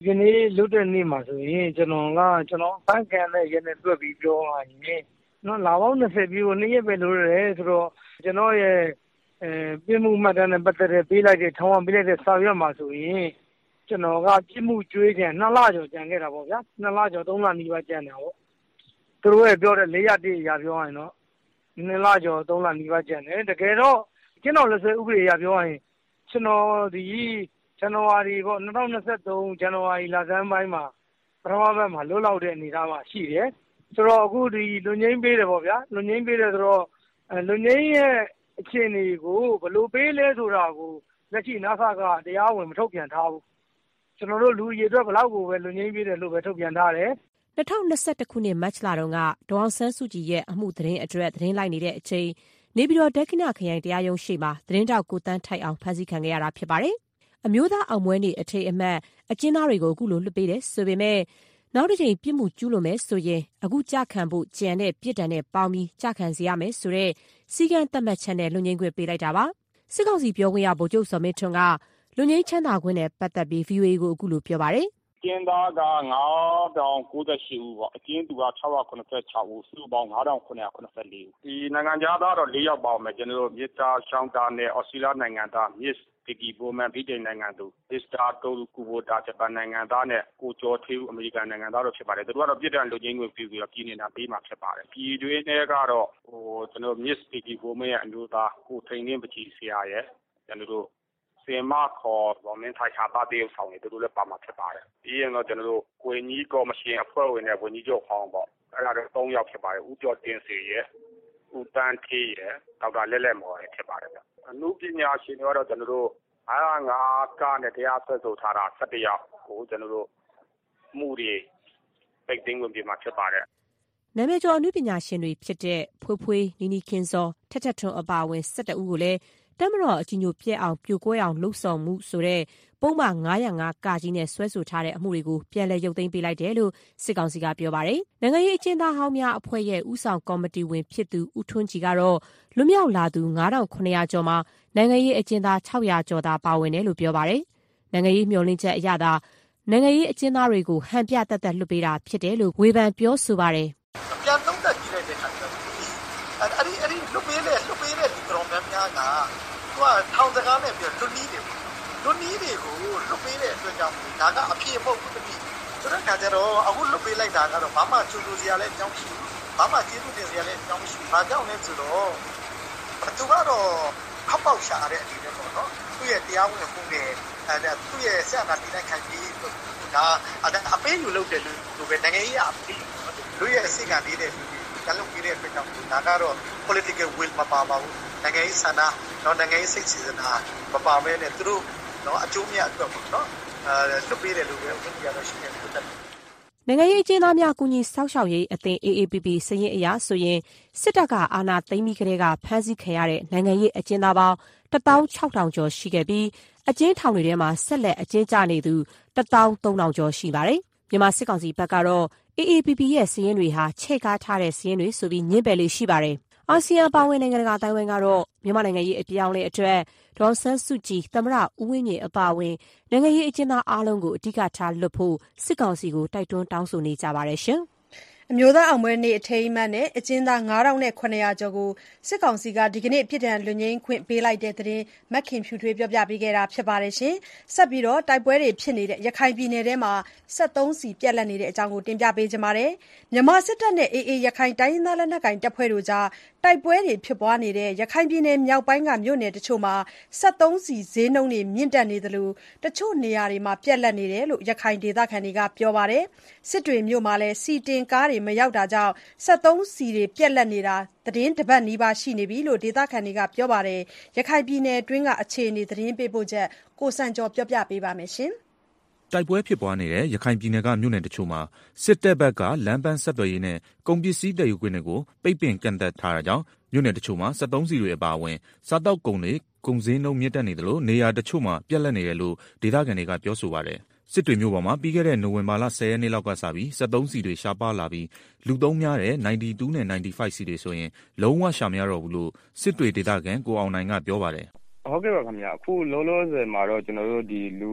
ဒီနေ့လွတ်တဲ့နေ့မှာဆိုရင်ကျွန်တော်ကကျွန်တော်ဖန်ကန်တဲ့ရက်နဲ့တွေ့ပြီးပြောရရင်နော်လာပေါင်း၂၀ပြည့်ကိုနေ့ရက်ပဲလို့ရတယ်ဆိုတော့ကျွန်တော်ရဲ့အဲပြမှုမှတ်တမ်းနဲ့ပတ်သက်တဲ့ပေးလိုက်တဲ့ထောင်အောင်ပေးလိုက်တဲ့စာရွက်မှာဆိုရင်ကျွန်တော်ကပြမှုကြွေးကြံနှစ်လကျော်ကြံခဲ့တာပေါ့ဗျာနှစ်လကျော်သုံးလနီးပါးကြံတာပေါ့သူတို့ရဲ့ပြောတဲ့လေးရတည်းအရာပြောရရင်တော့နှစ်လကျော်သုံးလနီးပါးကြံတယ်တကယ်တော့ကျွန်တော်လည်းဆိုဥပဒေအရပြောရရင်ကျွန်တော်ဒီဇန်နဝါရီပေါ့၂၀၂၃ဇန်နဝါရီလဆန်းပိုင်းမှာပထမဘက်မှာလွတ်လောက်တဲ့အနေအထားမှာရှိတယ်ဆိုတော့အခုဒီလူငိမ့်ပေးတယ်ပေါ့ဗျာလူငိမ့်ပေးတယ်ဆိုတော့လူငိမ့်ရဲ့အခြေအနေကိုဘယ်လိုပေးလဲဆိုတာကိုလက်ရှိနာဆာကတရားဝင်မထုတ်ပြန်ထားဘူးကျွန်တော်တို့လူရည်အတွက်ဘယ်လောက်ကိုပဲလူငိမ့်ပေးတယ်လို့ပဲထုတ်ပြန်ထားတယ်၂၀၂၁ခုနှစ်မတ်လတုန်းကဒေါအောင်ဆန်းစုကြည်ရဲ့အမှုသတင်းအတွက်သတင်းလိုက်နေတဲ့အချိန်နေပြည်တော်ဒက္ခိဏခရိုင်တရားရုံးရှေ့မှာသတင်းတောက်ကိုတန်းထိုက်အောင်ဖမ်းဆီးခံခဲ့ရတာဖြစ်ပါတယ်။အမျိုးသားအောင်ပွဲနေ့အထိမ်းအမှတ်အကျဉ်းသားတွေကိုအခုလိုလွှတ်ပေးတယ်ဆိုပေမဲ့နောက်တစ်ချိန်ပြစ်မှုကျူးလွန်မယ်ဆိုရင်အခုကြခံဖို့ကြံတဲ့ပြစ်ဒဏ်နဲ့ပေါင်းပြီးကြခံစေရမယ်ဆိုတဲ့စီကံသတ်မှတ်ချက်နဲ့လွတ်ငြိမ်းခွင့်ပေးလိုက်တာပါ။စစ်ကောင်စီပြောခွင့်ရဗိုလ်ချုပ်စော်မင်းထွန်းကလွတ်ငြိမ်းချမ်းသာခွင့်နဲ့ပတ်သက်ပြီး ဗီအိုအေ ကိုအခုလိုပြောပါတယ်။ကျင်းသားကငါးထောင်ကိုးဆယ်ရှစ်ဦးပေါ့အကျဉ်းသူက၆ရာခုနှစ်ဆယ့်၆ဦးစုစုပေါင်းငါးထောင်ခုနှစ်ရာခုနှစ်ဆယ့်လေးဦးဒီနိုင်ငံသားတော့၄ယောက်ပါမယ်ကျွန်တော်တို့မစ္စတာရှောင်းတာနဲ့အော်စတြေးလျနိုင်ငံသားမစ္စဗီကီဘိုမန်ဗြိတိန်နိုင်ငံသူမစ္စတာတိုကူဘိုတာဂျပန်နိုင်ငံသားနဲ့ကိုကျော်ထေးဦးအမေရိကန်နိုင်ငံသားတို့ဖြစ်ပါတယ်သူတို့ကတော့ပြည်ထောင်လွတ်ငြိမ်းခွင့်ပြုပြီးတော့ပြည်နေတာပေးမှာဖြစ်ပါတယ်ပြည်တွင်းထဲကတော့ဟိုကျွန်တော်မစ္စဗီကီဘိုမန်ရဲ့အမျိုးသားကိုထိန်လင်းပကြီးဆရာရဲ့ကျွန်တော်တို့စင်မခေါ်ဗော်မင်းထိုင်ရှာပါတဲ့ဆောင်နေသူတို့လည်းပါမှာဖြစ်ပါတယ်ဒီရင်တော့ကျွန်တော်တို့ကိုင်းကြီးကော်မရှင်အဖွဲ့ဝင်နဲ့ဝန်ကြီးချုပ်ဟောင်းပေါ့အဲ့ဒါတော့၃ယောက်ဖြစ်ပါတယ်ဦးကျော်တင်စေရဲ့ဦးတန်းထေးရဲ့ဒေါက်တာလက်လက်မော်ရဲ့ဖြစ်ပါတယ်ဗျအနုပညာရှင်တွေကတော့ကျွန်တော်တို့အားငါးကနဲ့တရားဆွဲဆိုထားတာ၁၁ယောက်ကိုကျွန်တော်တို့မှုတွေပိတ်သိမ်းဝင်ပြမှာဖြစ်ပါတယ်နာမည်ကျော်အနုပညာရှင်တွေဖြစ်တဲ့ဖွေးဖွေးနီနီခင်စောထက်ထက်ထွန်းအပါအဝင်၁၁ဦးကိုလည်းတမတော်အကြီးညိုပြက်အောင်ပြိုကွဲအောင်လှုပ်ဆောင်မှုဆိုတဲ့ပုံမှန်၅၀၅ကကြီးနဲ့ဆွဲဆိုထားတဲ့အမှုတွေကိုပြန်လည်ရုပ်သိမ်းပေးလိုက်တယ်လို့စစ်ကောင်စီကပြောပါတယ်။နိုင်ငံရေးအကျဉ်းသားဟောင်းများအဖွဲ့ရဲ့ဥဆောင်ကော်မတီဝင်ဖြစ်သူဦးထွန်းကြည်ကတော့လွတ်မြောက်လာသူ၅ထောင်ခုနှစ်ရာကျော်မှာနိုင်ငံရေးအကျဉ်းသား၆ရာကျော်သာပါဝင်တယ်လို့ပြောပါတယ်။နိုင်ငံရေးမျှော်လင့်ချက်အရသာနိုင်ငံရေးအကျဉ်းသားတွေကိုဟန်ပြတတ်တတ်လွတ်ပေးတာဖြစ်တယ်လို့ဝေဖန်ပြောဆိုပါတယ်။ပြန်သုံးသပ်ကြည့်လိုက်တဲ့အခါကျတော့အဲ့ဒီအဲ့ဒီလွတ်ပေးတဲ့လွတ်ပေးတဲ့ဒီကောင်များများကသူကထောင်စကားနဲ့ပြောလွတ်နီးတယ်လွတ်နီးတွေကိုလွတ်ပေးတဲ့အတွက်ကြောင့်ဒါကအဖြစ်မဟုတ်ဘူးတပည့်ဆိုတဲ့အခါကျတော့အခုလွတ်ပေးလိုက်တာကတော့ဘာမှချူချူစရာလည်းအကြောင်းမရှိဘူးဘာမှကျေးဇူးတင်စရာလည်းအကြောင်းမရှိဘူးဘာကြောင့်လဲဆိုတော့သူကတော့ခောက်ပေါက်ရှာတဲ့အနေနဲ့ပေါ့နော်သူ့ရဲ့တရားဝင်မှုနဲ့အဲသူ့ရဲ့ဆက်အနာတင်တဲ့ခံပြီးဒါအပေးယူလုပ်တယ်လို့ပဲနိုင်ငံရေးအပေးလူရဲ့အစိတ်ကနေတဲ့လူကလုံးပြတဲ့အတွက်ကြောင့်ဒါကတော့ political will မပါပါဘူးနိုင်ငံရေးဆန္ဒတော့နိုင်ငံရေးစိတ်စီစဉ်တာမပါဘဲနဲ့သူတို့တော့အကျိုးမြတ်အတွက်ပေါ့နော်အဲလွတ်ပေးတယ်လို့ပဲဥပဒေရတော့ရှိနေတယ်နိုင်ငံရေးအကျဉ်းသားများကူညီစောင့်ရှောက်ရေးအသင်း အေ အေ ပီ ပီ စည်ရင်အရာဆိုရင်စစ်တပ်ကအာဏာသိမ်းပြီးကတည်းကဖမ်းဆီးခံရတဲ့နိုင်ငံရေးအကျဉ်းသားပေါင်း၁သောင်း၆ထောင်ကျော်ရှိခဲ့ပြီးအကျဉ်းထောင်တွေထဲမှာဆက်လက်အကျဉ်းကျနေသူ၁သောင်းသုံးထောင်ကျော်ရှိပါတယ်။မြန်မာစစ်ကောင်စီဘက်ကတော့ အေ အေ ပီ ပီ ရဲ့စည်ရင်တွေဟာချဲ့ကားထားတဲ့စည်ရင်တွေဆိုပြီးညှင်းပယ်လေးရှိပါတယ်။အာဆီယံပါဝင်နိုင်ငံတကာတိုင်းဝန်ကတော့မြန်မာနိုင်ငံရေးအပြောင်းလဲအတွက်ဒေါ်ဆန်းစုကြည်သမ္မတဦးဝင်းမြင့်အပါအဝင်နိုင်ငံရေးအကျဉ်းသားအားလုံးကိုအဓိကထားလွတ်ဖို့စစ်ကောင်စီကိုတိုက်တွန်းတောင်းဆိုနေကြပါတယ်ရှင်။အမျိုးသားအောင်ပွဲနေ့အထိမ်းအမှတ်နဲ့အကျဉ်းသား၅ထောင်ခုနှစ်ရာကျော်ကိုစစ်ကောင်စီကဒီကနေ့ပြစ်ဒဏ်လွတ်ငြိမ်းခွင့်ပေးလိုက်တဲ့သတင်းမက်ခင်ဖြူထွေးပြောပြပေးခဲ့တာဖြစ်ပါတယ်ရှင်။ဆက်ပြီးတော့တိုက်ပွဲတွေဖြစ်နေတဲ့ရခိုင်ပြည်နယ်ထဲမှာစက်သုံးစီပြက်လက်နေတဲ့အကြောင်းကိုတင်ပြပေးကြပါမယ်။မြန်မာစစ်တပ်နဲ့ အေအေ ရခိုင်တိုင်းရင်းသားလက်နက်ကိုင်တပ်ဖွဲ့တို့ကြားတိုက်ပွဲတွေဖြစ်ပွားနေတဲ့ရခိုင်ပြည်နယ်မြောက်ပိုင်းကမြို့နယ်တချို့မှာစက်သုံးစီဈေးနှုန်းတွေမြင့်တက်နေသလိုတချို့နေရာတွေမှာပြက်လက်နေတယ်လို့ရခိုင်ဒေသခံတွေကပြောပါတယ်။စစ်တွေမြို့မှာလည်းစီတင်ကားတွေမရောက်တာကြောင့်စက်သုံးစီတွေပြက်လက်နေတာသတင်းတပတ်နီးပါးရှိနေပြီလို့ဒေသခံတွေကပြောပါတယ်။ရခိုင်ပြည်နယ်တွင်းကအခြေအနေသတင်းပေးပို့ချက်ကိုစံကျော်ပြောပြပေးပါမယ်ရှင်။တိုက်ပွဲဖြစ်ပွားနေတဲ့ရခိုင်ပြည်နယ်ကမြို့နယ်တချို့မှာစစ်တပ်ဘက်ကလမ်းပန်းဆက်သွယ်ရေးနဲ့ကုန်ပစ္စည်းတည်ယူခွင့်တွေကိုပိတ်ပင်ကန့်သတ်ထားတာကြောင့်မြို့နယ်တချို့မှာစက်သုံးစီတွေအပါအဝင်စားတောက်ကုန်တွေကုန်စည်နှုန်းမြင့်တက်နေတယ်လို့နေရာတချို့မှာပြက်လက်နေတယ်လို့ဒေသခံတွေကပြောဆိုပါတယ်။စစ်တွေမြို့ပေါ်မှာပြီးခဲ့တဲ့နိုဝင်ဘာလ၁၀ရက်နေ့လောက်ကစပြီးစက်သုံးစီတွေရှားပါလာပြီးလူသုံးများတဲ့၉၂နဲ့၉၅စီတွေဆိုရင်လုံးဝရှာမရတော့ဘူးလို့စစ်တွေဒေသခံကိုအောင်နိုင်ကပြောပါတယ်။ဟုတ်ကဲ့ပါခင်ဗျာအခုလောလောဆယ်မှာတော့ကျွန်တော်တို့ဒီလူ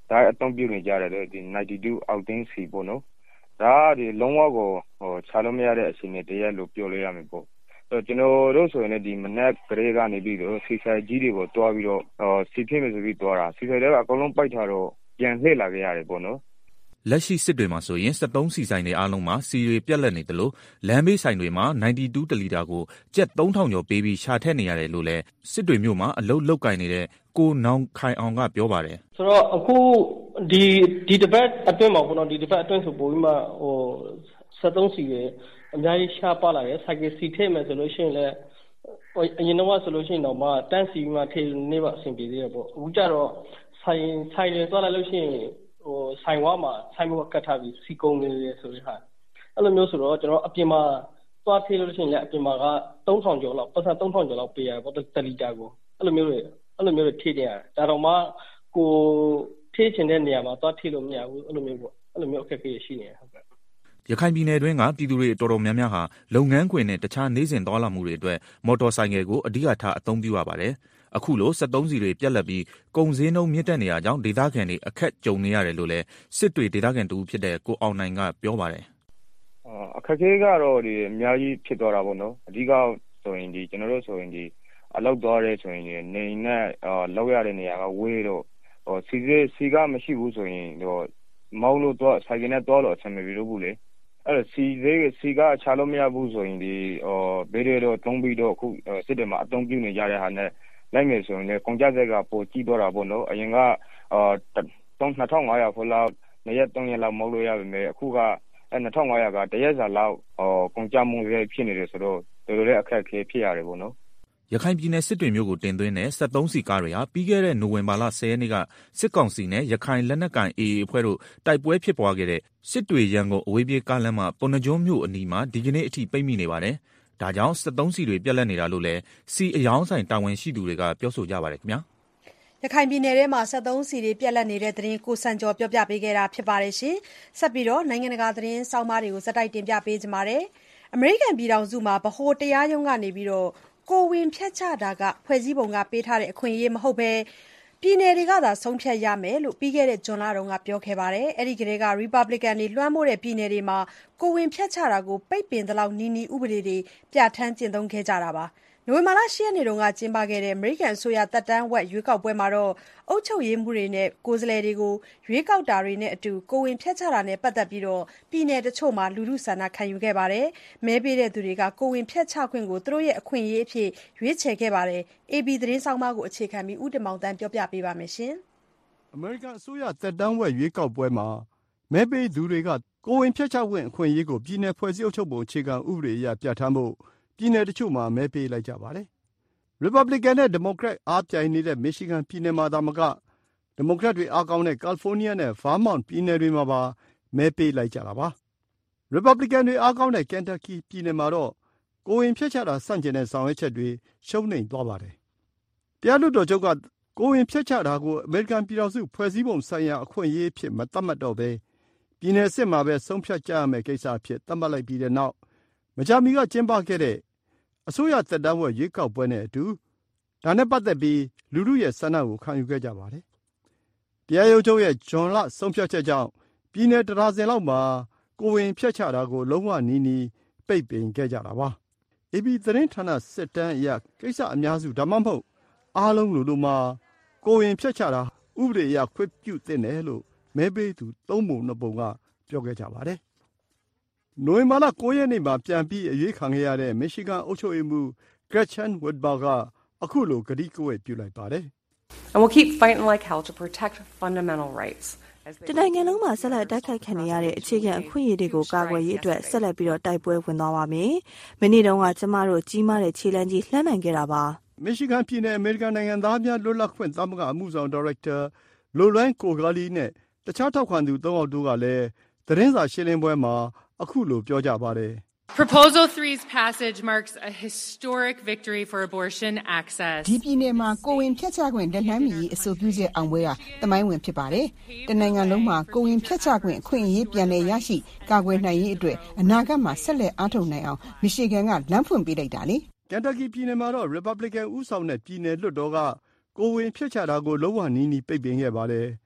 ဒါအသုံးပြုနေကြတယ်လို့ဒီninety-twoအောက်တင်းစီပေါ့နော်ဒါဒီလုံးဝကိုဟိုခြာလို့မရတဲ့အချိန်နဲ့တရက်လို့ပြောလို့ရမယ်ပေါ့အဲ့ကျွန်တော်တို့ဆိုရင်လည်းဒီမနက်ကလေးကနေပြီးတော့စီဆိုင်ကြီးတွေကိုတွားပြီးတော့ဟိုစီဖြစ်မယ်ဆိုပြီးတွားတာစီဆိုင်တွေကအကုန်လုံးပိုက်ထားတော့ပြန်လှည့်လာခဲ့ရတယ်ပေါ့နော်လက်ရှိစစ်တွေမှာဆိုရင်seventeenစီဆိုင်တွေအားလုံးမှာစီတွေပြက်လက်နေတယ်လို့လမ်းဘေးဆိုင်တွေမှာninety-twoတလီတာကိုကျပ်three thousandကျော်ပေးပြီးရှာထည့်နေရတယ်လို့လည်းစစ်တွေမြို့မှာအလုပ်လုပ်ကင်နေတဲ့ကိုနောင်ခိုင်အောင်ကပြောပါတယ်ဆိုတော့အခုဒီဒီတစ်ပတ်အတွင်းမှာပေါ့နော်ဒီတစ်ပတ်အတွင်းဆိုပိုပြီးမှဟိုseventeenစီတွေအများကြီးရှားပါလာတယ်ဆိုင်ကစီထည့်မယ်ဆိုလို့ရှိရင်လည်းဟိုအရင်တော့ဆိုလို့ရှိရင်တော့မှတန်းစီမှထည့်နေပါအဆင်ပြေသေးတယ်ပေါ့အခုကျတော့ဆိုင်ဆိုင်တွေသွားလိုက်လို့ရှိရင်ဟိုဆိုင်ဝါမှာဆိုင်ဘက်ကတ်ထားပြီးစီကုန်းနေတယ်ဆိုတဲ့ဟာအဲ့လိုမျိုးဆိုတော့ကျွန်တော်အပြင်မှာသွားထည့်လို့ရှိရင်လည်းအပြင်မှာကthree thousandကျော်လောက်ပတ်စံthree thousandကျော်လောက်ပေးရတယ်ပေါ့တလီတာကိုအဲ့လိုမျိုးတွေအဲ့လိုမျိုးတွေထည့်နေရတယ်ဒါတော့မှကိုထည့်ချင်တဲ့နေရာမှာသွားထည့်လို့မရဘူးအဲ့လိုမျိုးပေါ့အဲ့လိုမျိုးအခက်အခဲရှိနေတယ်ဟုတ်ကဲ့ရခိုင်ပြည်နယ်တွင်းကပြည်သူတွေတော်တော်များများဟာလုပ်ငန်းခွင်နဲ့တခြားနေစဉ်သွားလာမှုတွေအတွက်မော်တော်ဆိုင်ကယ်ကိုအဓိကထားအသုံးပြုရပါတယ်အခုလိုseventeenစီတွေပြက်လက်ပြီးကုန်စည်နှုန်းမြင့်တက်နေရကြောင်းဒေသခံတွေအခက်ကြုံနေရတယ်လို့လည်းစစ်တွေဒေသခံတူဖြစ်တဲ့ကိုအောင်နိုင်ကပြောပါတယ်အခက်အခဲကတော့ဒီအများကြီးဖြစ်သွားတာပေါ့နော်အဓိကဆိုရင်ဒီကျွန်တော်တို့ဆိုရင်ဒီအလောက်သွားရဲဆိုရင်နေနဲ့လောက်ရတဲ့နေရာကဝေးတော့ဟိုစီစီကမရှိဘူးဆိုရင်ဟိုမောင်းလို့တော့ဆိုင်ကနဲ့တော့လို့အဆင်မပြေဘူးလေအဲ့တော့စီသေးစီကချလို့မရဘူးဆိုရင်ဒီဟိုဘေးတွေတော့တုံးပြီးတော့အခုစစ်တွေမှာအသုံးပြုနေကြတဲ့ဟာနဲ့လိုက်မယ်ဆိုရင်လည်းကုန်ကြဆက်ကပိုကြီးတော့တာပေါ့နော်အရင်ကအာtwo thousand five hundredဖိုးလောက်နှစ်ရက်သုံးရက်လောက်မောင်းလို့ရပါမယ်အခုကအဲtwo thousand five hundredကတရက်စာလောက်ဟိုကုန်ကြမှုတွေဖြစ်နေတယ်ဆိုတော့တော်တော်လေးအခက်အခဲဖြစ်ရတယ်ပေါ့နော်ရခိုင်ပြည်နယ်စစ်တွေမြို့ကိုတင်သွင်းတဲ့seventeenစီကားတွေဟာပြီးခဲ့တဲ့နိုဝင်ဘာလtenရက်နေ့ကစစ်ကောင်စီနဲ့ရခိုင်လက်နက်ကိုင် A A အဖွဲ့တို့တိုက်ပွဲဖြစ်ပွားခဲ့တဲ့စစ်တွေရန်ကုန်အဝေးပြေးကားလမ်းမှာပုဏ္ဏားကျွန်းမြို့အနီးမှာဒီကနေ့အထိပိတ်မိနေပါတယ်။ဒါကြောင့်seventeenစီတွေပြက်လက်နေတာလို့လည်းစီအယောင်းဆိုင်တာဝန်ရှိသူတွေကပြောဆိုကြပါတယ်ခင်ဗျာ။ရခိုင်ပြည်နယ်ထဲမှာseventeenစီတွေပြက်လက်နေတဲ့သတင်းကိုစံကျော်ပြောပြပေးခဲ့တာဖြစ်ပါတယ်ရှင်။ဆက်ပြီးတော့နိုင်ငံတကာသတင်းစောင်းပါးတွေကိုစတိုက်တင်ပြပေးကြပါမယ်။အမေရိကန်ပြည်ထောင်စုမှာဗဟိုတရားရုံးကနေပြီးတော့ကိုဝင်ဖြတ်ချတာကဖွဲ့စည်းပုံကပေးထားတဲ့အခွင့်အရေးမဟုတ်ဘဲပြည်နယ်တွေကသာဆုံးဖြတ်ရမယ်လို့ပြီးခဲ့တဲ့ဇွန်လတုန်းကပြောခဲ့ပါတယ်။အဲဒီကလေးက Republican တွေလွှမ်းမိုးတဲ့ပြည်နယ်တွေမှာကိုဝင်ဖြတ်ချတာကိုပိတ်ပင်သလောက်နီးနီးဥပဒေတွေပြဋ္ဌာန်းကျင့်သုံးခဲ့ကြတာပါ။နိုဝင်ဘာလeightရက်နေ့တုန်းကကျင်းပခဲ့တဲ့အမေရိကန်အစိုးရသက်တမ်းဝက်ရွေးကောက်ပွဲမှာတော့အုပ်ချုပ်ရေးမှူးတွေနဲ့ကိုယ်စားလှယ်တွေကိုရွေးကောက်တာတွေနဲ့အတူကိုဝင်ဖြတ်ချတာနဲ့ပတ်သက်ပြီးတော့ပြည်နယ်တချို့မှာလူထုဆန္ဒခံယူခဲ့ပါတယ်။မဲပေးတဲ့သူတွေကကိုဝင်ဖြတ်ချခွင့်ကိုသူတို့ရဲ့အခွင့်အရေးအဖြစ်ရွေးချယ်ခဲ့ပါတယ်။ A B သတင်းဆောင်မကိုအခြေခံပြီးဦးတင်မောင်တန်းပြောပြပေးပါမယ်ရှင်။အမေရိကန်အစိုးရသက်တမ်းဝက်ရွေးကောက်ပွဲမှာမဲပေးသူတွေကကိုဝင်ဖြတ်ချခွင့်အခွင့်အရေးကိုပြည်နယ်ဖွဲ့စည်းအုပ်ချုပ်ပုံအခြေခံဥပဒေအရပြဋ္ဌာန်းဖို့ပြည်နယ်တချို့မှာမဲပေးလိုက်ကြပါတယ်။ Republican နဲ့ Democrat အားပြိုင်နေတဲ့ Michigan ပြည်နယ်မှာသာမက Democrat တွေအားကောင်းတဲ့ California နဲ့ Vermont ပြည်နယ်တွေမှာပါမဲပေးလိုက်ကြတာပါ။ Republican တွေအားကောင်းတဲ့ Kentucky ပြည်နယ်မှာတော့ကိုဝင်ဖြတ်ချတာဆန့်ကျင်တဲ့ဆောင်ရွက်ချက်တွေရှုံးနိမ့်သွားပါတယ်။တရားလွှတ်တော်ချုပ်ကကိုဝင်ဖြတ်ချတာကိုအမေရိကန်ပြည်ထောင်စုဖွဲ့စည်းပုံဆိုင်ရာအခွင့်အရေးအဖြစ်မသတ်မှတ်တော့ဘဲပြည်နယ်စစ်မှာပဲဆုံးဖြတ်ကြရမယ့်ကိစ္စအဖြစ်သတ်မှတ်လိုက်ပြီးတဲ့နောက်မကြာမီကကျင်းပခဲ့တဲ့အစိုးရသက်တမ်းဝက်ရွေးကောက်ပွဲနဲ့အတူဒါနဲ့ပတ်သက်ပြီးလူထုရဲ့ဆန္ဒကိုခံယူခဲ့ကြပါတယ်။တရားရုံးချုပ်ရဲ့ဇွန်လဆုံးဖြတ်ချက်ကြောင့်ပြည်နယ်တဒါဇင်လောက်မှာကိုဝင်ဖြတ်ချတာကိုလုံးဝနီးနီးပိတ်ပင်ခဲ့ကြတာပါ။ A B သတင်းဌာနစစ်တမ်းအရကိစ္စအများစုဒါမှမဟုတ်အားလုံးလိုလိုမှာကိုဝင်ဖြတ်ချတာဥပဒေအရခွင့်ပြုသင့်တယ်လို့မဲပေးသူသုံးပုံနှစ်ပုံကပြောခဲ့ကြပါတယ်။နိုဝင်ဘာလnineရက်နေ့မှာပြန်ပြီးအရွေးခံခဲ့ရတဲ့ Michigan အုပ်ချုပ်ရေးမှူး Gretchen Whitmer ကအခုလိုကတိကဝတ်ပြုလိုက်ပါတယ်။ And we'll keep fighting like hell to protect fundamental rights. တနိုင်ငံလုံးမှာဆက်လက်တိုက်ခိုက်ခံနေရတဲ့အခြေခံအခွင့်အရေးတွေကိုကာကွယ်ရေးအတွက်ဆက်လက်ပြီးတော့တိုက်ပွဲဝင်သွားပါမယ်။မနေ့တုန်းကကျမတို့ကြီးမားတဲ့ခြေလှမ်းကြီးလှမ်းနိုင်ခဲ့တာပါ။ Michigan ပြည်နယ်အမေရိကန်နိုင်ငံသားများလွတ်လပ်ခွင့်သမဂ္ဂအမှုဆောင်ဒါရိုက်တာ Lorraine Kogali နဲ့တခြားထောက်ခံသူသုံးယောက်တို့ကလည်းသတင်းစာရှင်းလင်းပွဲမှာအခုလိုပြောကြပါတယ်။ Proposal three's passage marks a historic victory for abortion access. ဒီပြည်နယ်မှာကိုဝင်ဖြတ်ချခွင့်လက်လှမ်းမီအဆိုပြုချက်အောင်ပွဲကတမိုင်းဝင်ဖြစ်ပါတယ်။တနိုင်ငံလုံးမှာကိုဝင်ဖြတ်ချခွင့်အခွင့်အရေးပြန်လည်ရရှိကာကွယ်နိုင်ရေးအတွက်အနာဂတ်မှာဆက်လက်အားထုတ်နိုင်အောင် Michigan ကလမ်းဖွင့်ပေးလိုက်တာလေ။ Kentucky ပြည်နယ်မှာတော့ Republican ဦးဆောင်တဲ့ပြည်နယ်လွှတ်တော်ကကိုဝင်ဖြတ်ချတာကိုလုံးဝနီးနီးပိတ်ပင်ခဲ့ပါတယ်။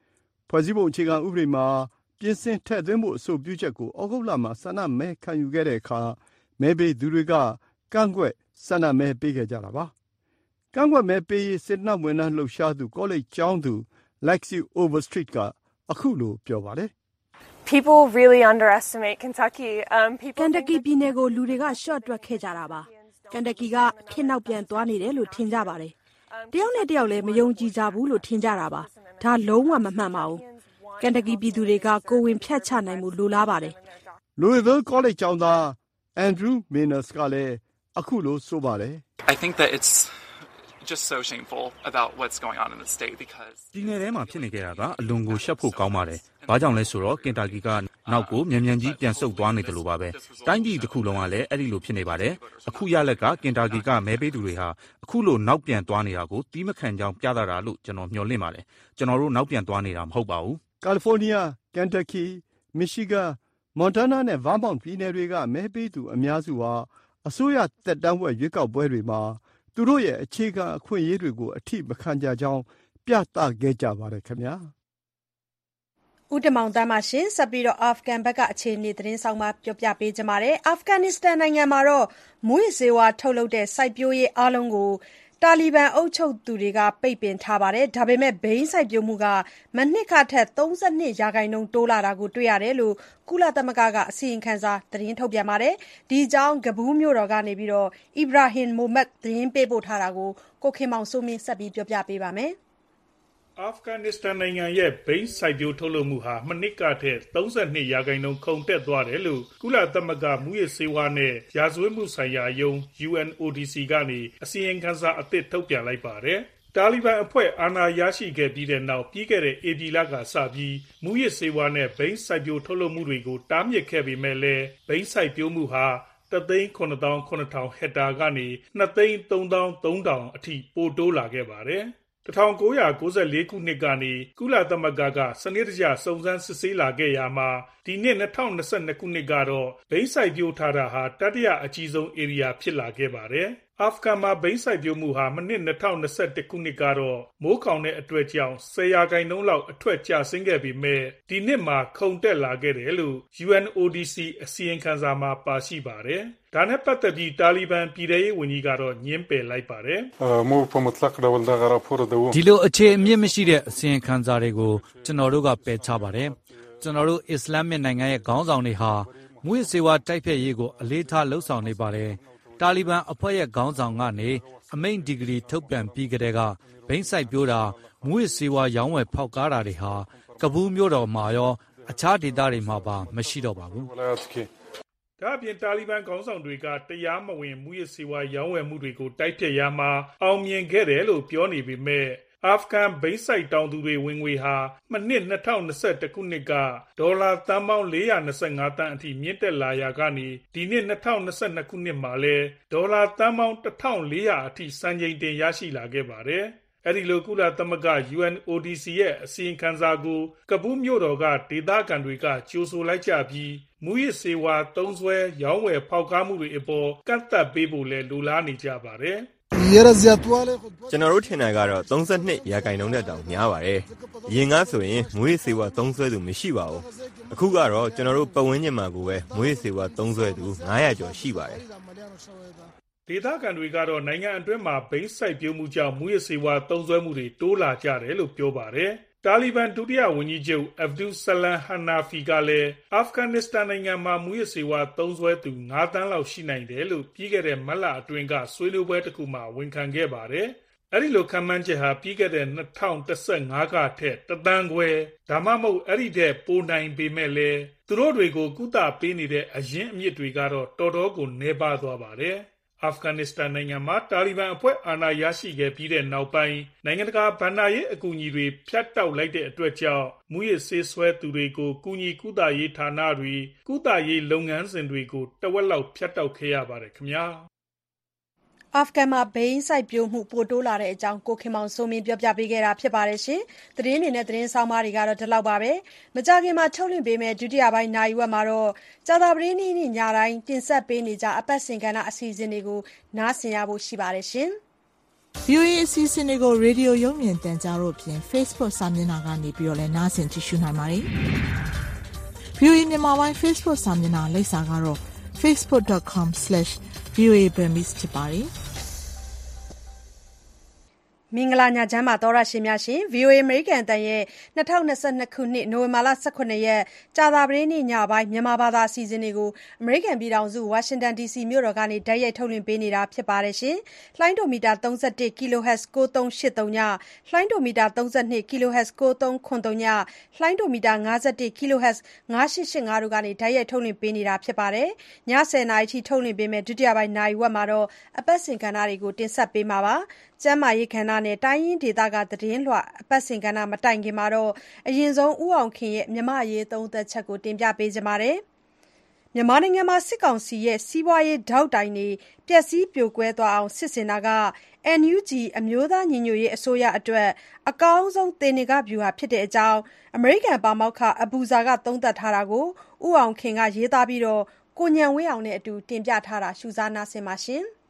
ဖွဲ့စည်းပုံအခြေခံဥပဒေမှာပြင်ဆင်ထည့်သွင်းဖို့အဆိုပြုချက်ကိုဩဂုတ်လမှာဆန္ဒမဲခံယူခဲ့တဲ့အခါမဲပေးသူတွေကကန့်ကွက်ဆန္ဒမဲပေးခဲ့ကြတာပါ။ကန့်ကွက်မဲပေးရေးစေတနာ့ဝန်ထမ်းလှုပ်ရှားသူကောလိပ်ကျောင်းသူ Lexi Overstreet ကအခုလိုပြောပါတယ်။ People really underestimate Kentucky. Um, people ကန်တကီပြည်နယ်ကိုလူတွေကရှော့တွက်ခဲ့ကြတာပါ။ကန်တကီကခေတ်နောက်ပြန်သွားနေတယ်လို့ထင်ကြပါတယ်။တယောက်နဲ့တယောက်လည်းမယုံကြည်ကြဘူးလို့ထင်ကြတာပါ။ဒါလုံးဝမမှန်ပါဘူး။ကန်တကီပြည်သူတွေကကိုဝင်ဖြတ်ချနိုင်မှုလိုလားပါတယ်။ Louisville College ကျောင်းသား Andrew Maynard ကလည်းအခုလိုဆိုပါတယ်။ I think that it's just so shameful about what's going on in the state because ဒီနယ်ထဲမှာဖြစ်နေကြတာကအလွန်ကိုရှက်ဖို့ကောင်းပါတယ်။ဘာကြောင့်လဲဆိုတော့ကင်တာကီကနောက်ကိုမြန်မြန်ကြီးပြန်ဆုတ်သွားနေတယ်လို့ပါပဲ။တိုင်းပြည်တစ်ခုလုံးကလည်းအဲ့ဒီလိုဖြစ်နေပါတယ်။အခုရလက်ကကင်တာကီကမဲပေးသူတွေဟာအခုလိုနောက်ပြန်သွားနေတာကိုတီးမခံကြောင်းပြသတာလို့ကျွန်တော်မျှော်လင့်ပါတယ်။ကျွန်တော်တို့နောက်ပြန်သွားနေတာမဟုတ်ပါဘူး။ California, Kentucky, Michigan, Montana နဲ့ Vermont ပြည်နယ်တွေကမဲပေးသူအများစုဟာအစိုးရသက်တမ်းဝက်ရွေးကောက်ပွဲတွေမှာသူတို့ရဲ့အခြေခံအခွင့်အရေးတွေကိုအထိမခံကြကြောင်းပြသခဲ့ကြပါတယ်ခင်ဗျာဦးတမောင်တန်းမရှင်ဆက်ပြီးတော့အာဖဂန်ဘက်ကအခြေအနေသတင်းဆောင်မှာပြောပြပေးကြပါမယ်အာဖဂန်နစ္စတန်နိုင်ငံမှာတော့မူးယစ်ဆေးဝါးထုတ်လုပ်တဲ့စိုက်ပျိုးရေးအားလုံးကိုတာလီဘန်အုပ်ချုပ်သူတွေကပိတ်ပင်ထားပါတယ်ဒါပေမဲ့ဘိန်းစိုက်ပျိုးမှုကမနှစ်ကထက်သုံး၂ရာခိုင်နှုန်းတိုးလာတာကိုတွေ့ရတယ်လို့ကုလသမဂ္ဂကအစီရင်ခံစာသတင်းထုတ်ပြန်ပါတယ်ဒီအကြောင်းကဘူးမြို့တော်ကနေပြီးတော့အီဘရာဟင်မိုမက်သတင်းပေးပို့ထားတာကိုကိုခင်မောင်စိုးမင်းဆက်ပြီးပြောပြပေးပါမယ်အာဖဂန်နစ္စတန်နိုင်ငံရဲ့ဘိန်းစိုက်ပျိုးထုတ်လုပ်မှုဟာမနှစ်ကထက်သုံး၂ရာခိုင်နှုန်းခုန်တက်သွားတယ်လို့ကုလသမဂ္ဂမူးယစ်ဆေးဝါးနဲ့ရာဇဝတ်မှုဆိုင်ရာယုံ U N O D C ကနေအစီရင်ခံစာအသစ်ထုတ်ပြန်လိုက်ပါတယ်။တာလီဘန်အဖွဲ့အာဏာရရှိခဲ့ပြီးတဲ့နောက်ပြီးခဲ့တဲ့ဧပြီလကစပြီးမူးယစ်ဆေးဝါးနဲ့ဘိန်းစိုက်ပျိုးထုတ်လုပ်မှုတွေကိုတားမြစ်ခဲ့ပေမဲ့လည်းဘိန်းစိုက်ပျိုးမှုဟာတသိန်းခုနှစ်သောင်းခုနှစ်ထောင်ဟက်တာကနေနှစ်သိန်းသုံးသောင်းသုံးထောင်အထိပိုတိုးလာခဲ့ပါတယ်။၁၉၉၄ခုနှစ်ကနေကုလသမဂ္ဂကစနစ်တကျစုံစမ်းစစ်ဆေးလာခဲ့ရာမှာဒီနှစ်၂၀၂၂ခုနှစ်ကတော့ဘိန်းစိုက်ပျိုးထားတာဟာတတိယအကြီးဆုံးဧရိယာဖြစ်လာခဲ့ပါတယ်။အာဖဂန်မှာဘိန်းစိုက်ပျိုးမှုဟာမနှစ်၂၀၂၁ခုနှစ်ကတော့မိုးခေါင်တဲ့အတွက်ကြောင့်၁၀ရာခိုင်နှုန်းလောက်အထွက်ကျဆင်းခဲ့ပေမဲ့ဒီနှစ်မှာခုန်တက်လာခဲ့တယ်လို့ U N O D C အစီရင်ခံစာမှာပါရှိပါတယ်။ဒါနဲ့ပတ်သက်ပြီးတာလီဘန်ပြည်ထရေးဝန်ကြီးကတော့ညှင်းပယ်လိုက်ပါတယ်။ဒီလိုအခြေအမြစ်မရှိတဲ့အစီရင်ခံစာတွေကိုကျွန်တော်တို့ကပယ်ချပါတယ်။ကျွန်တော်တို့အစ္စလာမစ်နိုင်ငံရဲ့ခေါင်းဆောင်တွေဟာမူးယစ်ဆေးဝါးတိုက်ဖျက်ရေးကိုအလေးထားလှုံ့ဆော်နေပါတယ်။တာလီဘန်အဖွဲ့ရဲ့ခေါင်းဆောင်ကနေအမိန့်ဒီဂရီထုတ်ပြန်ပြီးကတည်းကဘိန်းစိုက်ပျိုးတာမူးယစ်ဆေးဝါးရောင်းဝယ်ဖောက်ကားတာတွေဟာကဘူးမြို့တော်မှာရောအခြားဒေသတွေမှာပါမရှိတော့ပါဘူး။ဒါအပြင်တာလီဘန်ခေါင်းဆောင်တွေကတရားမဝင်မူးယစ်ဆေးဝါးရောင်းဝယ်မှုတွေကိုတိုက်ဖျက်ရမှာအောင်မြင်ခဲ့တယ်လို့ပြောနေပေမဲ့အာဖဂန်ဘိန်းစိုက်တောင်သူတွေဝင်ငွေဟာမနှစ်၂၀၂၁ခုနှစ်ကဒေါ်လာသန်းပေါင်း၄၂၅သန်းအထိမြင့်တက်လာရာကနေဒီနှစ်၂၀၂၂ခုနှစ်မှာလည်းဒေါ်လာသန်းပေါင်း၁၄၀၀အထိစံချိန်တင်ရရှိလာခဲ့ပါတယ်။အဲဒီလိုကုလသမဂ္ဂ U N O D C ရဲ့အစီရင်ခံစာကိုကဘူးမြို့တော်ကဒေသခံတွေကကြိုဆိုလိုက်ကြပြီးမူးယစ်ဆေးဝါးသုံးစွဲရောင်းဝယ်ဖောက်ကားမှုတွေအပေါ်ကန့်သတ်ပေးဖို့လည်းလိုလားနေကြပါတယ်။ကျွန်တော်တို့ထင်တာကတော့သုံး၂ရာခိုင်နှုန်းနဲ့တောင်များပါတယ်။အရင်ကဆိုရင်မွေးဆေးဝါးသုံးစွဲသူမရှိပါဘူး။အခုကတော့ကျွန်တော်တို့ပတ်ဝန်းကျင်မှာကိုပဲမွေးဆေးဝါးသုံးစွဲသူ၅၀၀ကျော်ရှိပါတယ်။ဒေသခံတွေကတော့နိုင်ငံအတွင်းမှာဘိန်းစိုက်ပျိုးမှုကြောင့်မူးယစ်ဆေးဝါးသုံးစွဲမှုတွေတိုးလာကြတယ်လို့ပြောပါတယ်။တာလီဘန်ဒုတိယဝန်ကြီးချုပ်အဗ်ဒူဆလမ်ဟာနာဖီကလည်းအာဖဂန်နစ္စတန်နိုင်ငံမှာမူးယစ်ဆေးဝါးသုံးစွဲသူ၅သန်းလောက်ရှိနိုင်တယ်လို့ပြီးခဲ့တဲ့မတ်လအတွင်းကဆွေးနွေးပွဲတစ်ခုမှာဝန်ခံခဲ့ပါတယ်။အဲဒီလိုခန့်မှန်းချက်ဟာပြီးခဲ့တဲ့၂၀၁၅ကထက်တသန်းခွဲဒါမှမဟုတ်အဲ့ဒီတဲ့ပိုနိုင်ပေမဲ့လည်းသူတို့တွေကိုကုသပေးနေတဲ့အရင်းအမြစ်တွေကတော့တော်တော်ကိုနှဲပါသွားပါတယ်။အာဖဂန်နစ္စတန်နိုင်ငံမှာတာလီဘန်အဖွဲ့အာဏာရရှိခဲ့ပြီးတဲ့နောက်ပိုင်းနိုင်ငံတကာဘဏ္ဍာရေးအကူအညီတွေဖြတ်တောက်လိုက်တဲ့အတွက်ကြောင့်မူးယစ်ဆေးဆွဲသူတွေကိုကူညီကုသရေးဌာနတွေကုသရေးလုပ်ငန်းစဉ်တွေကိုတဝက်လောက်ဖြတ်တောက်ခဲ့ရပါတယ်ခင်ဗျာအာဖဂန်မှာဘိန်းစိုက်ပျိုးမှုပိုတိုးလာတဲ့အကြောင်းကိုခင်မောင်စိုးမင်းပြောပြပေးခဲ့တာဖြစ်ပါတယ်ရှင်။သတင်းတွေနဲ့သတင်းဆောင်မတွေကတော့ဒီလောက်ပါပဲ။မကြခင်မှာထုတ်လွှင့်ပေးမယ့်ဒုတိယပိုင်းနိုင်ဝက်မှာတော့ကြာသပတေးနေ့ညတိုင်းတင်ဆက်ပေးနေကြအပတ်စဉ်ကဏ္ဍအစီအစဉ်တွေကိုနားဆင်ရဖို့ရှိပါတယ်ရှင်။ဗွီအိုအေ အစီအစဉ်တွေကိုရေဒီယိုရုပ်မြင်သံကြားတို့ဖြင့် Facebook စာမျက်နှာကနေပြီးတော့လည်းနားဆင်ကြည့်ရှုနိုင်ပါတယ်။ ဗွီအိုအေမြန်မာပိုင်း Facebook စာမျက်နှာလိပ်စာကတော့ facebook dot com slash voa burmese ဖြစ်ပါတယ်။မင်္ဂလာညချမ်းပါသောရရှင်များရှင် ဗွီအိုအေ အမေရိကန်အသံရဲ့၂၀၂၂ခုနှစ်နိုဝင်ဘာလ၁၇ရက်ကြာသပတေးနေ့ညပိုင်းမြန်မာဘာသာအစီအစဉ်တွေကိုအမေရိကန်ပြည်ထောင်စုဝါရှင်တန်ဒီစီမြို့တော်ကနေတိုက်ရိုက်ထုတ်လွှင့်ပေးနေတာဖြစ်ပါတယ်ရှင်။လှိုင်းဒိုမီတာသုံး၁၁ kHz ၉၃၈၃ညလှိုင်းဒိုမီတာသုံး၂ kHz ၉၃၇၃ညလှိုင်းဒိုမီတာ၅၁ kHz ၅၈၈၅တို့ကနေတိုက်ရိုက်ထုတ်လွှင့်ပေးနေတာဖြစ်ပါတယ်။ည၁၀နာရီထိထုတ်လွှင့်ပေးမယ်ဒုတိယပိုင်းနာရီဝက်မှာတော့အပတ်စဉ်ကဏ္ဍတွေကိုတင်ဆက်ပေးမှာပါ။ကျန်းမာရေးကဏ္ဍနဲ့တိုင်းရင်းဒေသကသတင်းလွှာအပတ်စဉ်ကဏ္ဍမတိုင်ခင်မှာတော့အရင်ဆုံးဦးအောင်ခင်ရဲ့မြန်မာ့အရေးသုံးသပ်ချက်ကိုတင်ပြပေးကြပါမယ်။မြန်မာနိုင်ငံမှာစစ်ကောင်စီရဲ့စီးပွားရေးထောက်တိုင်တွေပျက်စီးပြိုကွဲသွားအောင်စစ်ဆင်တာက အန် ယူ ဂျီ အမျိုးသားညီညွတ်ရေးအစိုးရအတွက်အကောင်းဆုံးသေနင်္ဂဗျူဟာဖြစ်တဲ့အကြောင်းအမေရိကန်ပါမောက္ခအဘူဇာကသုံးသပ်ထားတာကိုဦးအောင်ခင်ကရေးသားပြီးတော့ကိုဉာဏ်ဝင်းအောင်နဲ့အတူတင်ပြထားတာရှုစားနာဆင်ပါရှင်။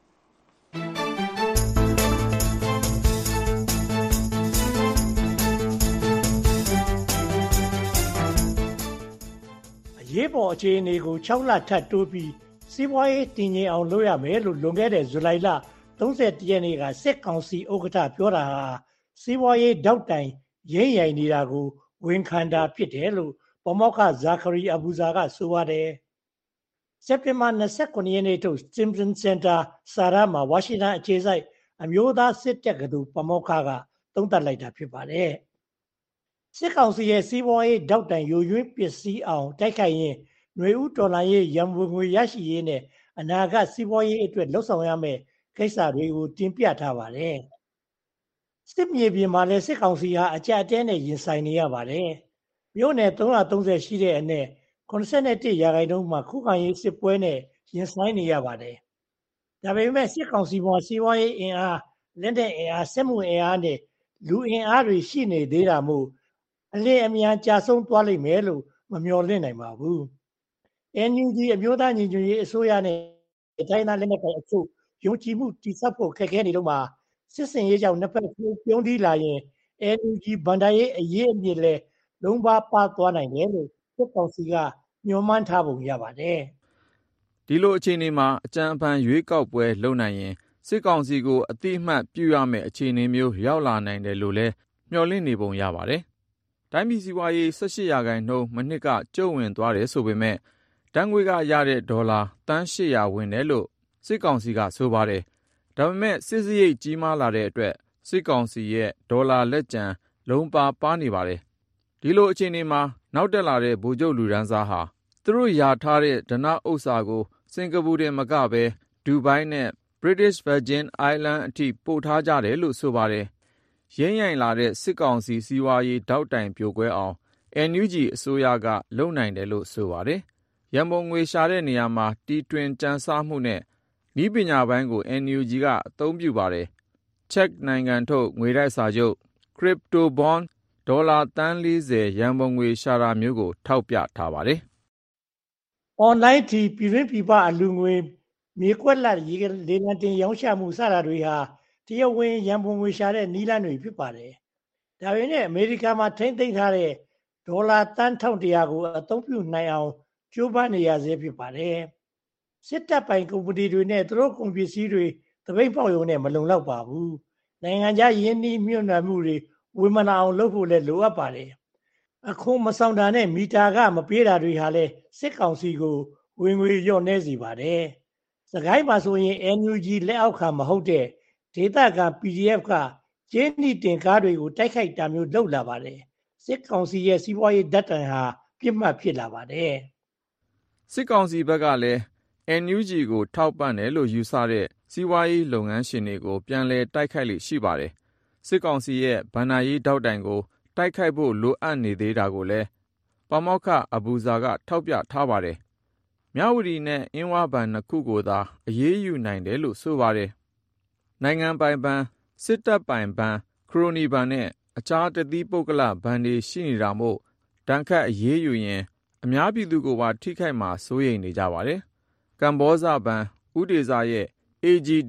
ရေးပေါ်အခြေအနေကို၆လထပ်တိုးပြီးစီးပွားရေးတည်ငြိမ်အောင်လုပ်ရမယ်လို့လွန်ခဲ့တဲ့ဇူလိုင်လ၃၁ရက်နေ့ကစစ်ကောင်စီဥက္ကဋ္ဌပြောတာဟာစီးပွားရေးတောက်တိုင်ရင်းရိုင်နေတာကိုဝန်ခံတာဖြစ်တယ်လို့ပမောက္ခဇာခရီအဘူဇာကဆိုပါတယ်။စက်တင်ဘာ၂၉ရက်နေ့ထုတ် Stimson Center စာရမှာဝါရှင်တန်အခြေစိုက်အမျိုးသားစစ်တက္ကသိုလ်ပမောက္ခကသုံးသပ်လိုက်တာဖြစ်ပါတယ်။စစ်ကောင်စီရဲ့စီးပွားရေးတောက်တိုင်ယိုယွင်းပစ္စည်းအောင်တိုက်ခိုက်ရင်ຫນွေဦးတော်လှန်ရေးရန်ပုံငွေရရှိရေးနဲ့အနာဂတ်စီးပွားရေးအတွက်လှုပ်ဆောင်ရမယ့်ကိစ္စတွေကိုတင်ပြထားပါတယ်။စစ်မြေပြင်မှာလည်းစစ်ကောင်စီဟာအကြအတဲနဲ့ရင်ဆိုင်နေရပါတယ်။မြို့နယ်၃၃၀ရှိတဲ့အနက်၇၁ရာခိုင်နှုန်းမှာခုခံရေးစစ်ပွဲနဲ့ရင်ဆိုင်နေရပါတယ်။ဒါပေမဲ့စစ်ကောင်စီမှာစီးပွားရေးအင်အားလက်နက်အင်အားစစ်မှုအင်အားနဲ့လူအင်အားတွေရှိနေသေးတာမို့အလင်းအမြန်ကြာဆုံးသွားလိမ့်မယ်လို့မမျှော်လင့်နိုင်ပါဘူး။ အန် ယူ ဂျီ အမျိုးသားညီညွတ်ရေးအစိုးရနဲ့တိုင်းသားလက်နက်ကိုင်အချို့ယုံကြည်မှုတည်ဆောက်ဖို့ခက်ခဲနေလို့မှာစစ်စင်ရေးကြောင့်နှစ်ဖက်ပြုံးတီးလာရင် အန် ယူ ဂျီ ဗန်ဒါရေးအရေးအမြစ်လဲလုံးပါပါသွားနိုင်တယ်လို့စစ်ကောင်စီကညွှန်မှန်းထားပုံရပါတယ်။ဒီလိုအခြေအနေမှာအကြံအဖန်ရွေးကောက်ပွဲလုပ်နိုင်ရင်စစ်ကောင်စီကိုအတိအမှတ်ပြုရမယ့်အခြေအနေမျိုးရောက်လာနိုင်တယ်လို့လဲမျှော်လင့်နေပုံရပါတယ်။တိုင်းပြည်စီးပွားရေး၁၈ရာခိုင်နှုန်းမနှစ်ကကျုံဝင်သွားတယ်ဆိုပေမဲ့တန်းငွေကရတဲ့ဒေါ်လာတန်း၈ရာဝင်တယ်လို့စစ်ကောင်စီကဆိုပါတယ်။ဒါပေမဲ့စစ်စရိတ်ကြီးမားလာတဲ့အတွက်စစ်ကောင်စီရဲ့ဒေါ်လာလက်ကျန်လုံးပါပါနေပါတယ်။ဒီလိုအခြေအနေမှာနောက်တက်လာတဲ့ဗိုလ်ချုပ်လူဒန်းစားဟာသူတို့ယာထားတဲ့ဓနဥစ္စာကိုစင်ကာပူတင်မကပဲဒူဘိုင်းနဲ့ British Virgin Island အထိပို့ထားကြတယ်လို့ဆိုပါတယ်။ရင်းရိုင်လာတဲ့စစ်ကောင်စီစီးပွားရေးတောက်တိုင်ပြိုကွဲအောင် အန် ယူ ဂျီ အစိုးရကလုပ်နိုင်တယ်လို့ဆိုပါတယ်။ရန်ပုံငွေရှာတဲ့နေရာမှာတီထွင်ကြံစမှုနဲ့နည်းပညာပိုင်းကို အန် ယူ ဂျီ ကအသုံးပြုပါတယ်။ ချက်နိုင်ငံထုတ်ငွေတိုက်စာချုပ် Crypto Bond ဒေါ်လာသန်း၄၀ရန်ပုံငွေရှာတာမျိုးကိုထောက်ပြထားပါတယ်။ အွန်လိုင်းထီပြည်တွင်းပြည်ပအလူငွေမြေကွက်လက်ရေလေလံတင်ရောင်းချမှုစတာတွေဟာတရားဝင်ရန်ပုံငွေရှာတဲ့နည်းလမ်းတွေဖြစ်ပါတယ်။ဒါပေမဲ့အမေရိကန်မှာထိမ့်သိမ်းထားတဲ့ဒေါ်လာတန်း၁၁၀၀ကိုအသုံးပြုနိုင်အောင်ကြိုးပမ်းနေရစေဖြစ်ပါတယ်။စစ်တပ်ပိုင်ကုမ္ပဏီတွေနဲ့သူတို့ကုန်ပစ္စည်းတွေသပိတ်ပေါက်ရုံနဲ့မလုံလောက်ပါဘူး။နိုင်ငံခြားယင်းနှီးမြှုပ်နှံမှုတွေဝေမနာအောင်လုပ်ဖို့လည်းလိုအပ်ပါတယ်။အခုမဆောင်တာနဲ့မီတာကမပေးတာတွေဟာလည်းစစ်ကောင်စီကိုဝင်ငွေလျော့နှဲစေပါတယ်။စကိုင်းမှာဆိုရင် အန် ယူ ဂျီ လက်အောက်ခံမဟုတ်တဲ့ဒေသခံ ပီဒီအက်ဖ် ကကျင်းနီတင်ကားတွေကိုတိုက်ခိုက်တာမျိုးလုပ်လာပါတယ်။စစ်ကောင်စီရဲ့စီးပွားရေးဓာတ်တိုင်ဟာပြစ်မှတ်ဖြစ်လာပါတယ်။စစ်ကောင်စီဘက်ကလည်း အန် ယူ ဂျီ ကိုထောက်ပံ့တယ်လို့ယူဆတဲ့စီးပွားရေးလုပ်ငန်းရှင်တွေကိုပြန်လည်တိုက်ခိုက်လိရှိပါတယ်။စစ်ကောင်စီရဲ့ဗန်နာရေးထောက်တိုင်ကိုတိုက်ခိုက်ဖို့လိုအပ်နေသေးတာကိုလည်းပါမောက္ခအဘူဇာကထောက်ပြထားပါတယ်။မြဝတီနဲ့အင်းဝဘဏ်နှစ်ခုကိုသာအရေးယူနိုင်တယ်လို့ဆိုပါတယ်။နိုင်ငံပိုင်ဘဏ်စစ်တပ်ပိုင်ဘဏ်ခရိုနီဘဏ်နဲ့အခြားတသီးပုဂ္ဂလဘဏ်တွေရှိနေတာမို့တန်ခတ်အရေးယူရင်အများပြည်သူကိုပါထိခိုက်မှာစိုးရိမ်နေကြပါတယ်။ကမ္ဘောဇဘဏ်ဥဒေဇရဲ့ အေ ဂျီ ဒီ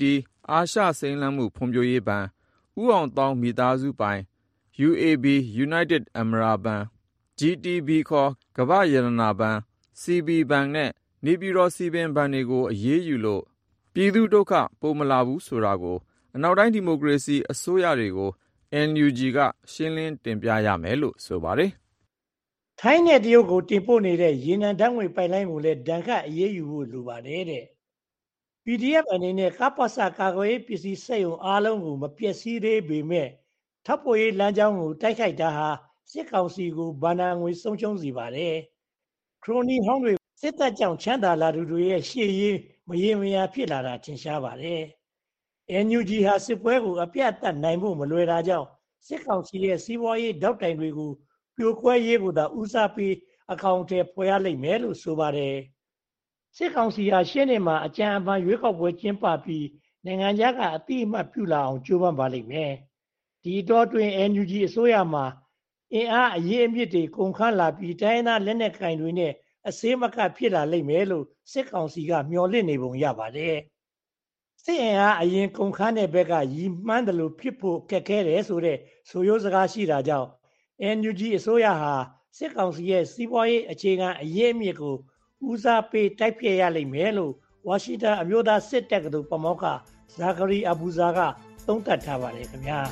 အာရှစိမ်းလန်းမှုဖွံ့ဖြိုးရေးဘဏ်၊ဦးအောင်သောင်းမိသားစုပိုင် ယူ အေ ဘီ United Emira ဘဏ်၊ ဂျီ တီ ဘီ ခေါ်ကမ္ဘာ့ရတနာဘဏ်၊ စီ ဘီ ဘဏ်နဲ့နေပြည်တော်စည်ပင်ဘဏ်တွေကိုအရေးယူလို့ပြည်သူဒုက္ခပိုမလာဘူးဆိုတာကိုအနောက်တိုင်းဒီမိုကရေစီအစိုးရတွေကို အန် ယူ ဂျီ ကရှင်းလင်းတင်ပြရမယ်လို့ဆိုပါတယ်။ထိုင်းနဲ့တရုတ်ကိုတင်ပို့နေတဲ့ရေနံဓာတ်ငွေပိုက်လိုင်းကိုလည်းဒဏ်ခတ်အရေးယူဖို့လိုပါတယ်တဲ့။ ပီ ဒီ အက်ဖ် အနေနဲ့ကပ္ပစကာကွယ်ရေးပစ္စည်းစက်ရုံအားလုံးကိုမပျက်စီးသေးပေမဲ့ထောက်ပို့ရေးလမ်းကြောင်းကိုတိုက်ခိုက်တာဟာစစ်ကောင်စီကိုဘဏ္ဍာငွေဆုံးရှုံးစေပါတယ်။ခရိုနီဟောင်းတွေစစ်တပ်ကြောင့်ချမ်းသာလာသူတွေရဲ့ရှေ့ရေးမရေမရာဖြစ်လာတာထင်ရှားပါတယ်။ အန် ယူ ဂျီ ဟာစစ်ပွဲကိုအပြတ်အသတ်နိုင်ဖို့မလွယ်တာကြောင့်စစ်ကောင်စီရဲ့စီးပွားရေးဒေါက်တိုင်တွေကိုပြိုကွဲရေးကိုသာဦးစားပေးအကောင့်ထဲပေါ်ရလိမ့်မယ်လို့ဆိုပါတယ်။စစ်ကောင်စီဟာရှင်းနေမှာအကြံအပန်ရွေးကောက်ပွဲကျင်းပပြီးနိုင်ငံခြားကအတိအမှတ်ပြုလာအောင်ကြိုးပမ်းပါလိမ့်မယ်။ဒီတော့တွင် အန် ယူ ဂျီ အစိုးရမှာအင်အားအရေးအမြစ်တွေကုန်ခန်းလာပြီးတိုင်းသားလက်နက်ကင်တွေနဲ့အစေးမကဖြစ်လာလိမ့်မယ်လို့စစ်ကောင်စီကမျှော်လင့်နေပုံရပါတယ်။စစ်အင်အားအရင်ကုန်ခန်းတဲ့ဘက်ကရည်မှန်းတယ်လို့ဖြစ်ဖို့ခက်ခဲတယ်ဆိုတဲ့ဆိုရိုးစကားရှိတာကြောင့် အန် ယူ ဂျီ အစိုးရဟာစစ်ကောင်စီရဲ့စီးပွားရေးအခြေခံအရေးအမြစ်ကိုဦးစားပေးတိုက်ဖျက်ရလိမ့်မယ်လို့ဝါရှင်တန်အမျိုးသားစစ်တပ်ကပမောက္ခဇာဂရီအဘူဇာကသုံးသပ်ထားပါတယ်ခင်ဗျာ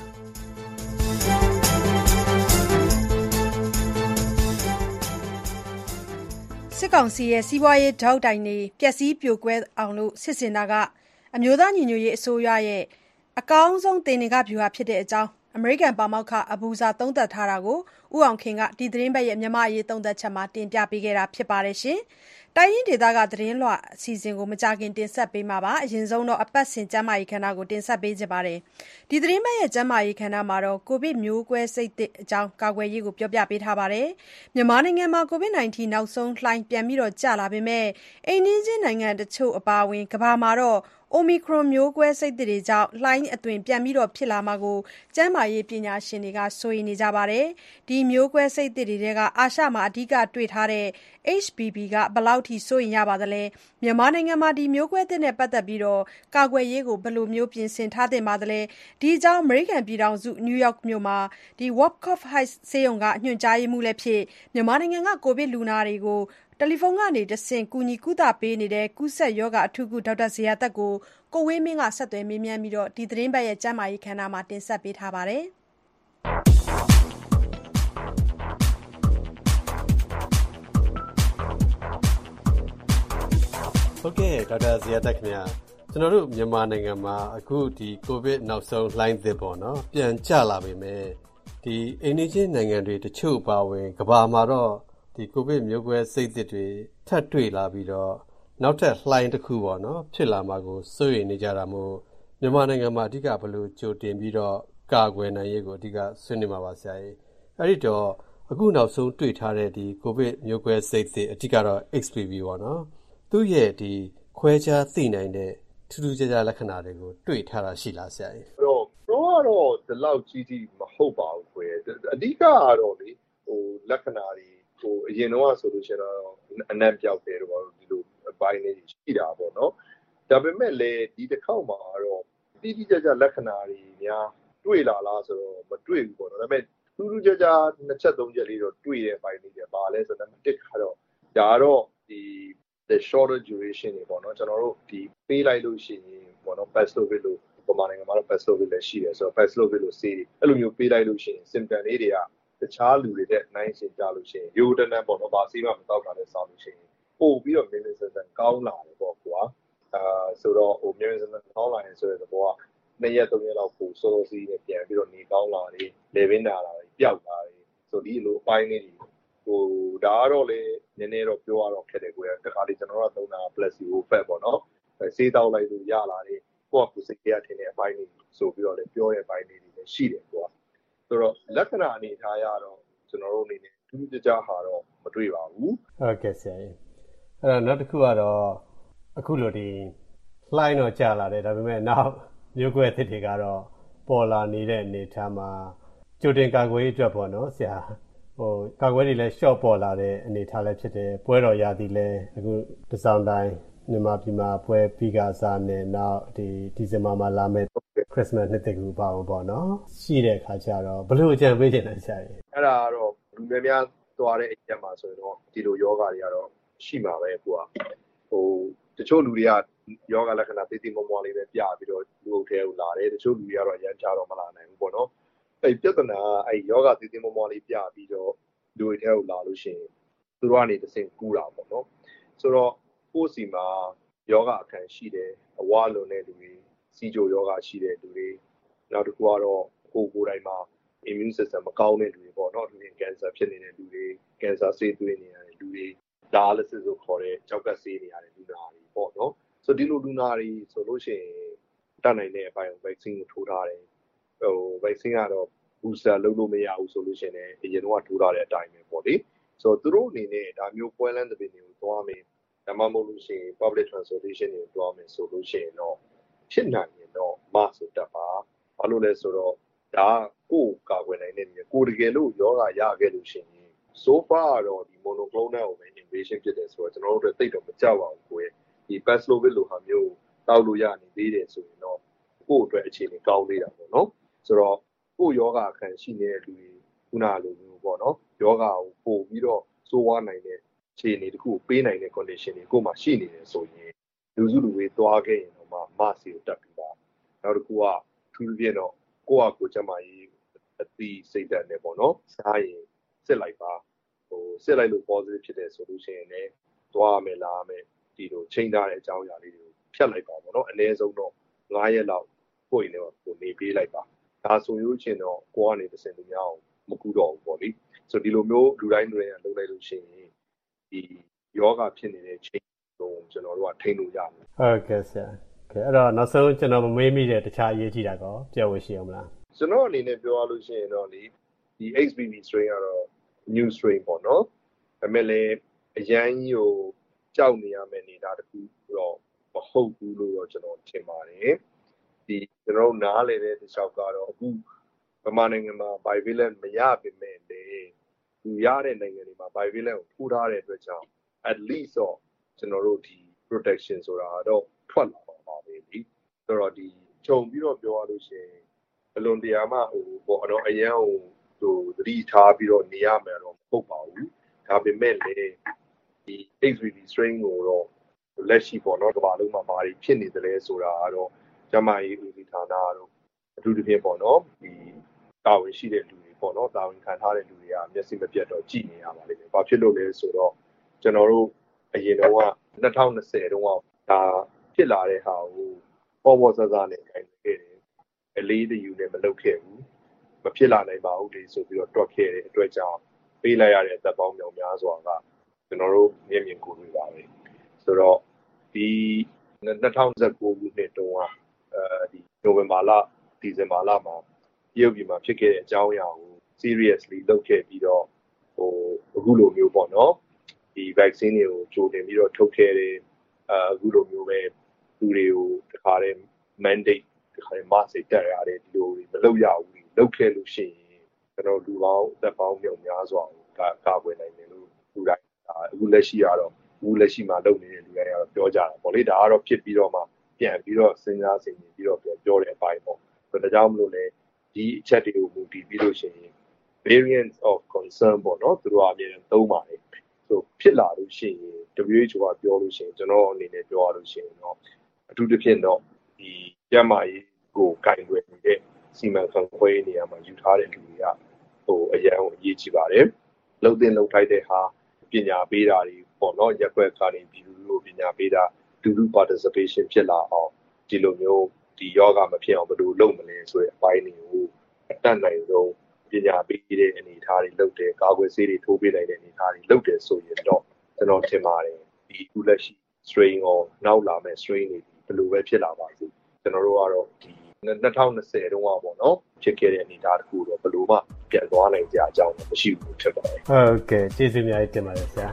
စစ်ကောင်စီရဲ့စီးပွားရေးဒေါက်တိုင်တွေပျက်စီးပြိုကွဲအောင်လို့စစ်စင်တာကအမျိုးသားညီညွတ်ရေးအစိုးရရဲ့အကောင်းဆုံးတင်နေကဗျူဟာဖြစ်တဲ့အကြောင်းအမေရိကန်ပါမောက္ခအဘူဇာသုံးသပ်ထားတာကိုဦးအောင်ခင်ကဒီသတင်းပတ်ရဲ့မြန်မာအရေးသုံးသပ်ချက်မှာတင်ပြပေးခဲ့တာဖြစ်ပါတယ်ရှင်။တိုင်းရင်းဒေသကသတင်းလွှာအစီအစဉ်ကိုမကြခင်တင်ဆက်ပေးမှာပါ။အရင်ဆုံးတော့အပတ်စဉ်ကျန်းမာရေးခန္ဓာကိုတင်ဆက်ပေးကြပါမယ်။ဒီသတင်းပတ်ရဲ့ကျန်းမာရေးခန္ဓာမှာတော့ကိုဗစ်မျိုးကွဲစိတ်သစ်အကြောင်းကာကွယ်ရေးကိုပြောပြပေးထားပါတယ်။မြန်မာနိုင်ငံမှာကိုဗစ် ၁၉ နောက်ဆုံးလှိုင်းပြန်ပြီးတော့ကျလာပေမဲ့အိမ်နီးချင်းနိုင်ငံတချို့အပါအဝင်ကမ္ဘာမှာတော့အိုမီခရွန်မျိုးကွဲစိတ်သစ်တွေကြောင့်လှိုင်းအသွင်ပြန်ပြီးတော့ဖြစ်လာမှာကိုကျန်းမာရေးပညာရှင်တွေကစိုးရိမ်နေကြပါတယ်။ဒီမျိုးကွဲစိတ်သစ်တွေကအာရှမှာအဓိကတွေ့ထားတဲ့ အေイチ ဘီ ဗီ ကဘယ်လောက်ထိစိုးရိမ်ရပါသလဲ။မြန်မာနိုင်ငံမှာဒီမျိုးကွဲသစ်နဲ့ပတ်သက်ပြီးတော့ကာကွယ်ရေးကိုဘယ်လိုမျိုးပြင်ဆင်ထားသင့်ပါသလဲ။ဒီအကြောင်းအမေရိကန်ပြည်ထောင်စုနယူးယောက်မြို့မှာဒီ Westcott Heights ဆေးရုံကညွှန်ကြားရေးမှူးလည်းဖြစ်မြန်မာနိုင်ငံကကိုဗစ်လူနာတွေကိုတယ်လီဖုန်းကနေတဆင့်ကူညီကုသပေးနေတဲ့ကူးစက်ရောဂါအထူးကုဒေါက်တာဇေယျာသက်ကိုကိုဝင်းမင်းကဆက်သွယ်မေးမြန်းပြီးတော့ဒီသတင်းပတ်ရဲ့ကျန်းမာရေးခန်းနာမှာတင်ဆက်ပေးထားပါတယ်။ဟုတ်ကဲ့ဒေါက်တာဇေယျာသက်ခင်ဗျာကျွန်တော်တို့မြန်မာနိုင်ငံမှာအခုဒီကိုဗစ်နောက်ဆုံးလှိုင်းသစ်ပေါ့နော်ပြန်ကျလာပြီမဲ့ဒီအိန္ဒိယနိုင်ငံတွေတချို့ပါဝင်ကမ္ဘာမှာတော့ဒီကိုဗစ်မျိုးကွဲစိတ်သစ်တွေထပ်တွေ့လာပြီးတော့နောက်ထပ်လှိုင်းတစ်ခုပေါ့နော်ဖြစ်လာမှာကိုစိုးရိမ်နေကြတာမို့မြန်မာနိုင်ငံမှာအဓိကဘယ်လိုကြိုတင်ပြီးတော့ကာကွယ်နိုင်ရေးကိုအဓိကဆွေးနွေးမှာပါဆရာကြီးအဲ့ဒီတော့အခုနောက်ဆုံးတွေ့ထားတဲ့ဒီကိုဗစ်မျိုးကွဲစိတ်သစ်အဓိကတော့ เอ็กซ์ ပီ ဗီ ပေါ့နော်သူ့ရဲ့ဒီခွဲခြားသိနိုင်တဲ့ထူးထူးခြားခြားလက္ခဏာတွေကိုတွေ့ထားတာရှိလားဆရာကြီးအဲ့တော့တော့တော့ဒီလောက်ကြီးကြီးမဟုတ်ပါဘူးခွဲအဓိကကတော့လေဟိုလက္ခဏာတွေဟိုအရင်တော့ဆိုလို့ရှိရင်တော့အနံ့ပြောက်တယ်တော့ဒီလိုဘိုင်းနေရှိတာပေါ့နော်ဒါပေမဲ့လေဒီတစ်ခေါက်မှာတော့တိတိကျကျလက္ခဏာတွေများတွေ့လာလားဆိုတော့မတွေ့ဘူးပေါ့နော်ဒါပေမဲ့ထူးထူးခြားခြားနှစ်ချက်သုံးချက်လေးတော့တွေ့တဲ့ဘိုင်းနေတယ်ပါလဲဆိုတော့တစ်ခါတော့ဒါတော့ဒီ the shorter duration တွေပေါ့နော်ကျွန်တော်တို့ဒီပေးလိုက်လို့ရှိရင်ပေါ့နော် Paxlovid လို့ပမာနိုင်ငံမှာတော့ Paxlovid လည်းရှိတယ်ဆိုတော့ Paxlovid လို့ဆေးအဲ့လိုမျိုးပေးလိုက်လို့ရှိရင် symptom လေးတွေကတခြားလူတွေတဲ့နိုင်ရှင်ကြလို့ရှိရင်ရိုးတန်းတန်းပေါ့နော်ဗာဆေးမှမတောက်တာလည်းစောင့်လို့ရှိရင်ပို့ပြီးတော့ minimum ဆန်ဆန်ကောင်းလာတယ်ပေါ့ကွာအာဆိုတော့ဟို minimum ဆန်ဆန်ကောင်းလာရင်ဆိုတဲ့ဘောကနှစ်ရက်သုံးရက်လောက်ပို့စောစောစီးနဲ့ပြန်ပြီးတော့နေကောင်းလာတယ်လေပင်နာလာတယ်ပျောက်လာတယ်ဆိုဒီလိုအပိုင်းလေးတွေဟိုဒါကတော့လေနည်းနည်းတော့ပြောရတော့ခက်တယ်ကိုယ်ကတခါလေကျွန်တော်တို့သုံးတာ placebo effect ပေါ့နော်ဆေးတောက်လိုက်လို့ရလာတယ်ကိုယ့်ကိုယ်စိတ်ကြထင်တဲ့အပိုင်းလေးဆိုပြီးတော့လေပြောတဲ့အပိုင်းလေးတွေလည်းရှိတယ်ကွာဆိုတော့လက္ခဏာအနေထားရတော့ကျွန်တော်တို့အနေနဲ့ထူးခြားခြားဟာတော့မတွေ့ပါဘူးဟုတ်ကဲ့ဆရာကြီးအဲ့တော့နောက်တစ်ခုကတော့အခုလိုဒီလှိုင်းတော့ကြာလာတယ်ဒါပေမဲ့နောက်မျိုးကွဲသစ်တွေကတော့ပေါ်လာနေတဲ့အနေအထားမှာကြိုတင်ကာကွယ်ရေးအတွက်ပေါ့နော်ဆရာဟိုကာကွယ်တွေလည်း short ပေါ်လာတဲ့အနေအထားလည်းဖြစ်တယ်ပွဲတော်ရာသီလည်းအခုတစောင်းတိုင်းမြန်မာပြည်မှာပွဲပြီးကစားနဲ့နောက်ဒီဒီဇင်ဘာမှာလာမယ့်ခရစ်စမတ်နှစ်တကူပါအောင်ပေါ့နော်ရှိတဲ့အခါကျတော့ဘလို့အကြံပေးချင်တယ်ဆရာကြီးအဲ့ဒါကတော့လူများများသွားတဲ့အချက်မှာဆိုရင်တော့ဒီလိုယောဂတွေကတော့ရှိမှာပဲကိုကဟိုတချို့လူတွေကယောဂလက္ခဏာသိသိမွမွလေးပဲပြပြီးတော့လူအုပ်ထဲကိုလာတယ်တချို့လူတွေကတော့အရန်ချတော့မလာနိုင်ဘူးပေါ့နော်အဲ့ပြဿနာအဲ့ယောဂသိသိမွမွလေးပြပြီးတော့လူတွေထဲကိုလာလို့ရှိရင်သူတို့ကနေတစ်ဆင့်ကူးတာပေါ့နော်ဆိုတော့ကိုယ်စီမှာယောဂအခန်းရှိတယ်အဝါလွန်တဲ့လူတွေစီဂျိုယောဂရှိတဲ့လူတွေနောက်တစ်ခုကတော့ကိုယ်ကိုယ်တိုင်မှာ immune system မကောင်းတဲ့လူတွေပေါ့နော်သူတွေကင်ဆာဖြစ်နေတဲ့လူတွေ cancer ဆေးသွင်းနေရတဲ့လူတွေ dialysis ကိုခေါ်တဲ့ကြောက်ကဆေးနေရတဲ့လူနာတွေပေါ့နော်ဆိုဒီလိုလူနာတွေဆိုလို့ရှိရင်တတ်နိုင်တဲ့အပိုင်း vaccine ကိုထိုးထားတယ်ဟို vaccine ကတော့ booster လုပ်လို့မရဘူးဆိုလို့ရှိရင်အရင်တော့ထိုးထားတဲ့အတိုင်းပဲပေါ့လေဆိုတော့သူတို့အနေနဲ့ဒါမျိုးပွဲလန်းတဲ့ပြည်တွေကိုသွားမယ်ဒါမှမဟုတ်လို့ရှိရင် public transportation တွေကိုသွားမယ်ဆိုလို့ရှိရင်တော့ဖြစ်နိုင်ရင်တော့ mask တပ်ပါဘာလို့လဲဆိုတော့ဒါကိုကာကွယ်နိုင်တဲ့နေကိုတကယ်လို့ယောဂရခဲ့လို့ရှိရင် so far တော့ဒီ monoclonal ကိုပဲ invasion ဖြစ်တယ်ဆိုတော့ကျွန်တော်တို့သိတော့မကြောက်ပါဘူးကိုယ်ဒီ Paxlovid လိုဟာမျိုးတောက်လို့ရနေသေးတယ်ဆိုရင်တော့ကိုယ့်အတွက်အခြေအနေကောင်းသေးတာပေါ့နော်ဆိုတော့ကိုယောဂအခန်းရှိနေတဲ့လူတွေခုနလိုမျိုးပေါ့နော်ယောဂကိုပို့ပြီးတော့စိုးဝါးနိုင်တဲ့အခြေအနေတခုပေးနိုင်တဲ့ condition တွေကိုမှရှိနေတယ်ဆိုရင်လူစုလူဝေးသွားခဲ့ရင်တော့မှ mask ကိုတက်ပြီးပါနောက်တစ်ခုကထူးပြည့်တော့ကိုယ့်အကိုကျမကြီးအသီးစိတ်ဓာတ်နဲ့ပေါ့နော်စားရင်စစ်လိုက်ပါဟိုစစ်လိုက်လို့ positive ဖြစ်တယ်ဆိုလို့ရှိရင်လည်းသွားမယ်လာမယ်ဒီလိုချိန်ထားတဲ့အကြောင်းအရာလေးတွေကိုဖြတ်လိုက်ပါပေါ့နော်အနည်းဆုံးတော့၅ရက်လောက်ကိုယ်နေတော့ကိုနေပေးလိုက်ပါဒါဆိုလို့ချင်းတော့ကိုကနေတစ်စင်သူများအောင်မကူတော့ဘူးပေါ့လေဆိုဒီလိုမျိုးလူတိုင်းလူတိုင်းကလုပ်လိုက်လို့ရှိရင်ဒီယောဂဖြစ်နေတဲ့ချိန်ကိုကျွန်တော်တို့ကထိန်းလို့ရတယ်ဟုတ်ကဲ့ဆရာကဲအဲ့တော့နောက်ဆုံးကျွန်တော်မမေးမိတဲ့တခြားအရေးကြီးတာကောပြောဝရှိအောင်မလားကျွန်တော်အနေနဲ့ပြောရလို့ရှိရင်တော့ဒီဒီ H B V strain ကတော့ new strain ပေါ့နော်ဒါပေမဲ့လည်းအရန်ကြီးကိုကြောက်နေရမယ့်နေတာတခုတော့မဟုတ်ဘူးလို့တော့ကျွန်တော်ထင်ပါတယ်ဒီကျွန်တော်နားလည်တဲ့တခြားကတော့အခုဗမာနိုင်ငံမှာ bivalent မရပေမဲ့လည်းသူရတဲ့နိုင်ငံတွေမှာ bivalent ကိုထိုးထားတဲ့အတွက်ကြောင့် at least တော့ကျွန်တော်တို့ဒီ protection ဆိုတာတော့ထွက်လာပါပါပဲဒီဆိုတော့ဒီခြုံပြီးတော့ပြောရလို့ရှိရင်အလွန်တရာမှဟိုပေါ့တော့အရန်ဟိုဟိုသတိထားပြီးတော့နေရမယ်တော့မဟုတ်ပါဘူးဒါပေမဲ့လည်းဒီ H B V strain ကိုတော့လက်ရှိပေါ့နော်ကမ္ဘာလုံးမှာဘာတွေဖြစ်နေသလဲဆိုတာကတော့ကျမကြီးဦးစီးဌာနကတော့အထူးသဖြင့်ပေါ့နော်ဒီတာဝန်ရှိတဲ့လူတွေပေါ့နော်တာဝန်ခံထားတဲ့လူတွေကမျက်စိမပြတ်တော့ကြည့်နေရပါလိမ့်မယ်။ဘာဖြစ်လို့လဲဆိုတော့ကျွန်တော်တို့အရင်တော့က၂၀၂၀တုန်းကဒါဖြစ်လာတဲ့ဟာကိုပေါ်ပေါ်ဆဆနဲ့ခိုင်းခဲ့တယ်။အလေးတယူနဲ့မလုပ်ခဲ့ဘူး။မဖြစ်လာနိုင်ပါဘူးလေဆိုပြီးတော့တွက်ခဲ့တဲ့အတွက်ကြောင့်ပေးလိုက်ရတဲ့အသက်ပေါင်းမြောင်များစွာကကျွန်တော်တို့မျက်မြင်ကိုယ်တွေ့ပါပဲ။ဆိုတော့ဒီ၂၀၁၉ခုနှစ်တုန်းကအဲဒီနိုဝင်ဘာလဒီဇင်ဘာလမှာတရုတ်ပြည်မှာဖြစ်ခဲ့တဲ့အကြောင်းအရာကို seriously လုပ်ခဲ့ပြီးတော့ဟိုအခုလိုမျိုးပေါ့နော်ဒီ vaccine တွေကိုကြိုတင်ပြီးတော့ထုတ်ခဲ့တယ်အခုလိုမျိုးပဲလူတွေကိုတခါတည်း mandate တခါတည်း mask တက်ရတယ်ဒီလိုမလုပ်ရဘူးလုပ်ခဲ့လို့ရှိရင်ကျွန်တော်လူပေါင်းသက်ပေါင်းမြောက်များစွာကိုကာကွယ်နိုင်တယ်လို့လူတိုင်းအခုလက်ရှိကတော့အခုလက်ရှိမှာလုပ်နေတဲ့လူတိုင်းကတော့ပြောကြတာပေါ့လေဒါကတော့ဖြစ်ပြီးတော့မှပြန်ပြီးတော့စဉ်းစားဆင်ခြင်ပြီးတော့ပြောတဲ့အပိုင်းပေါ့ဆိုတော့ဒါကြောင့်မလို့လေဒီအချက်တွေကိုမူတည်ပြီးလို့ရှိရင် variants of concern ပေါ့နော်သူတို့အမြဲတမ်းသုံးပါတယ်ဆိုဖြစ်လာလို့ရှိရင် W H O ကပြောလို့ရှိရင်ကျွန်တော်အနေနဲ့ပြောရလို့ရှိရင်တော့အထူးသဖြင့်တော့ဒီကျန်းမာရေးကိုကင်တွယ်နေတဲ့စီမံခန့်ခွဲနေရာမှာယူထားတဲ့လူတွေကဟိုအရန်ကိုအရေးကြီးပါတယ်လှုပ်တင်လှုပ်ထိုက်တဲ့ဟာပညာပေးတာတွေပေါ့နော်ရက်ွက်ကားတွေပြည်သူတို့ပညာပေးတာလူလူ participation ဖြစ်လာအောင်ဒီလိုမျိုးဒီယောဂမဖြစ်အောင်ဘယ်လိုလုပ်မလဲဆိုတဲ့အပိုင်းတွေကိုအတတ်နိုင်ဆုံးပညာပေးတဲ့အနေအထားတွေလုပ်တယ်ကာကွယ်ဆေးတွေထိုးပေးနိုင်တဲ့အနေအထားတွေလုပ်တယ်ဆိုရင်တော့ကျွန်တော်ထင်ပါတယ်ဒီခုလက်ရှိ strain ကိုနောက်လာမဲ့ strain တွေဘယ်လိုပဲဖြစ်လာပါစေကျွန်တော်တို့ကတော့ဒီ၂၀၂၀တုန်းကပေါ့နော်ဖြစ်ခဲ့တဲ့အနေအထားတခုတော့ဘယ်လိုမှပြန်သွားနိုင်ကြအကြောင်းမရှိဘူးဖြစ်ပါတယ်ဟုတ်ကဲ့ကျေးဇူးများတင်ပါတယ်ဆရာ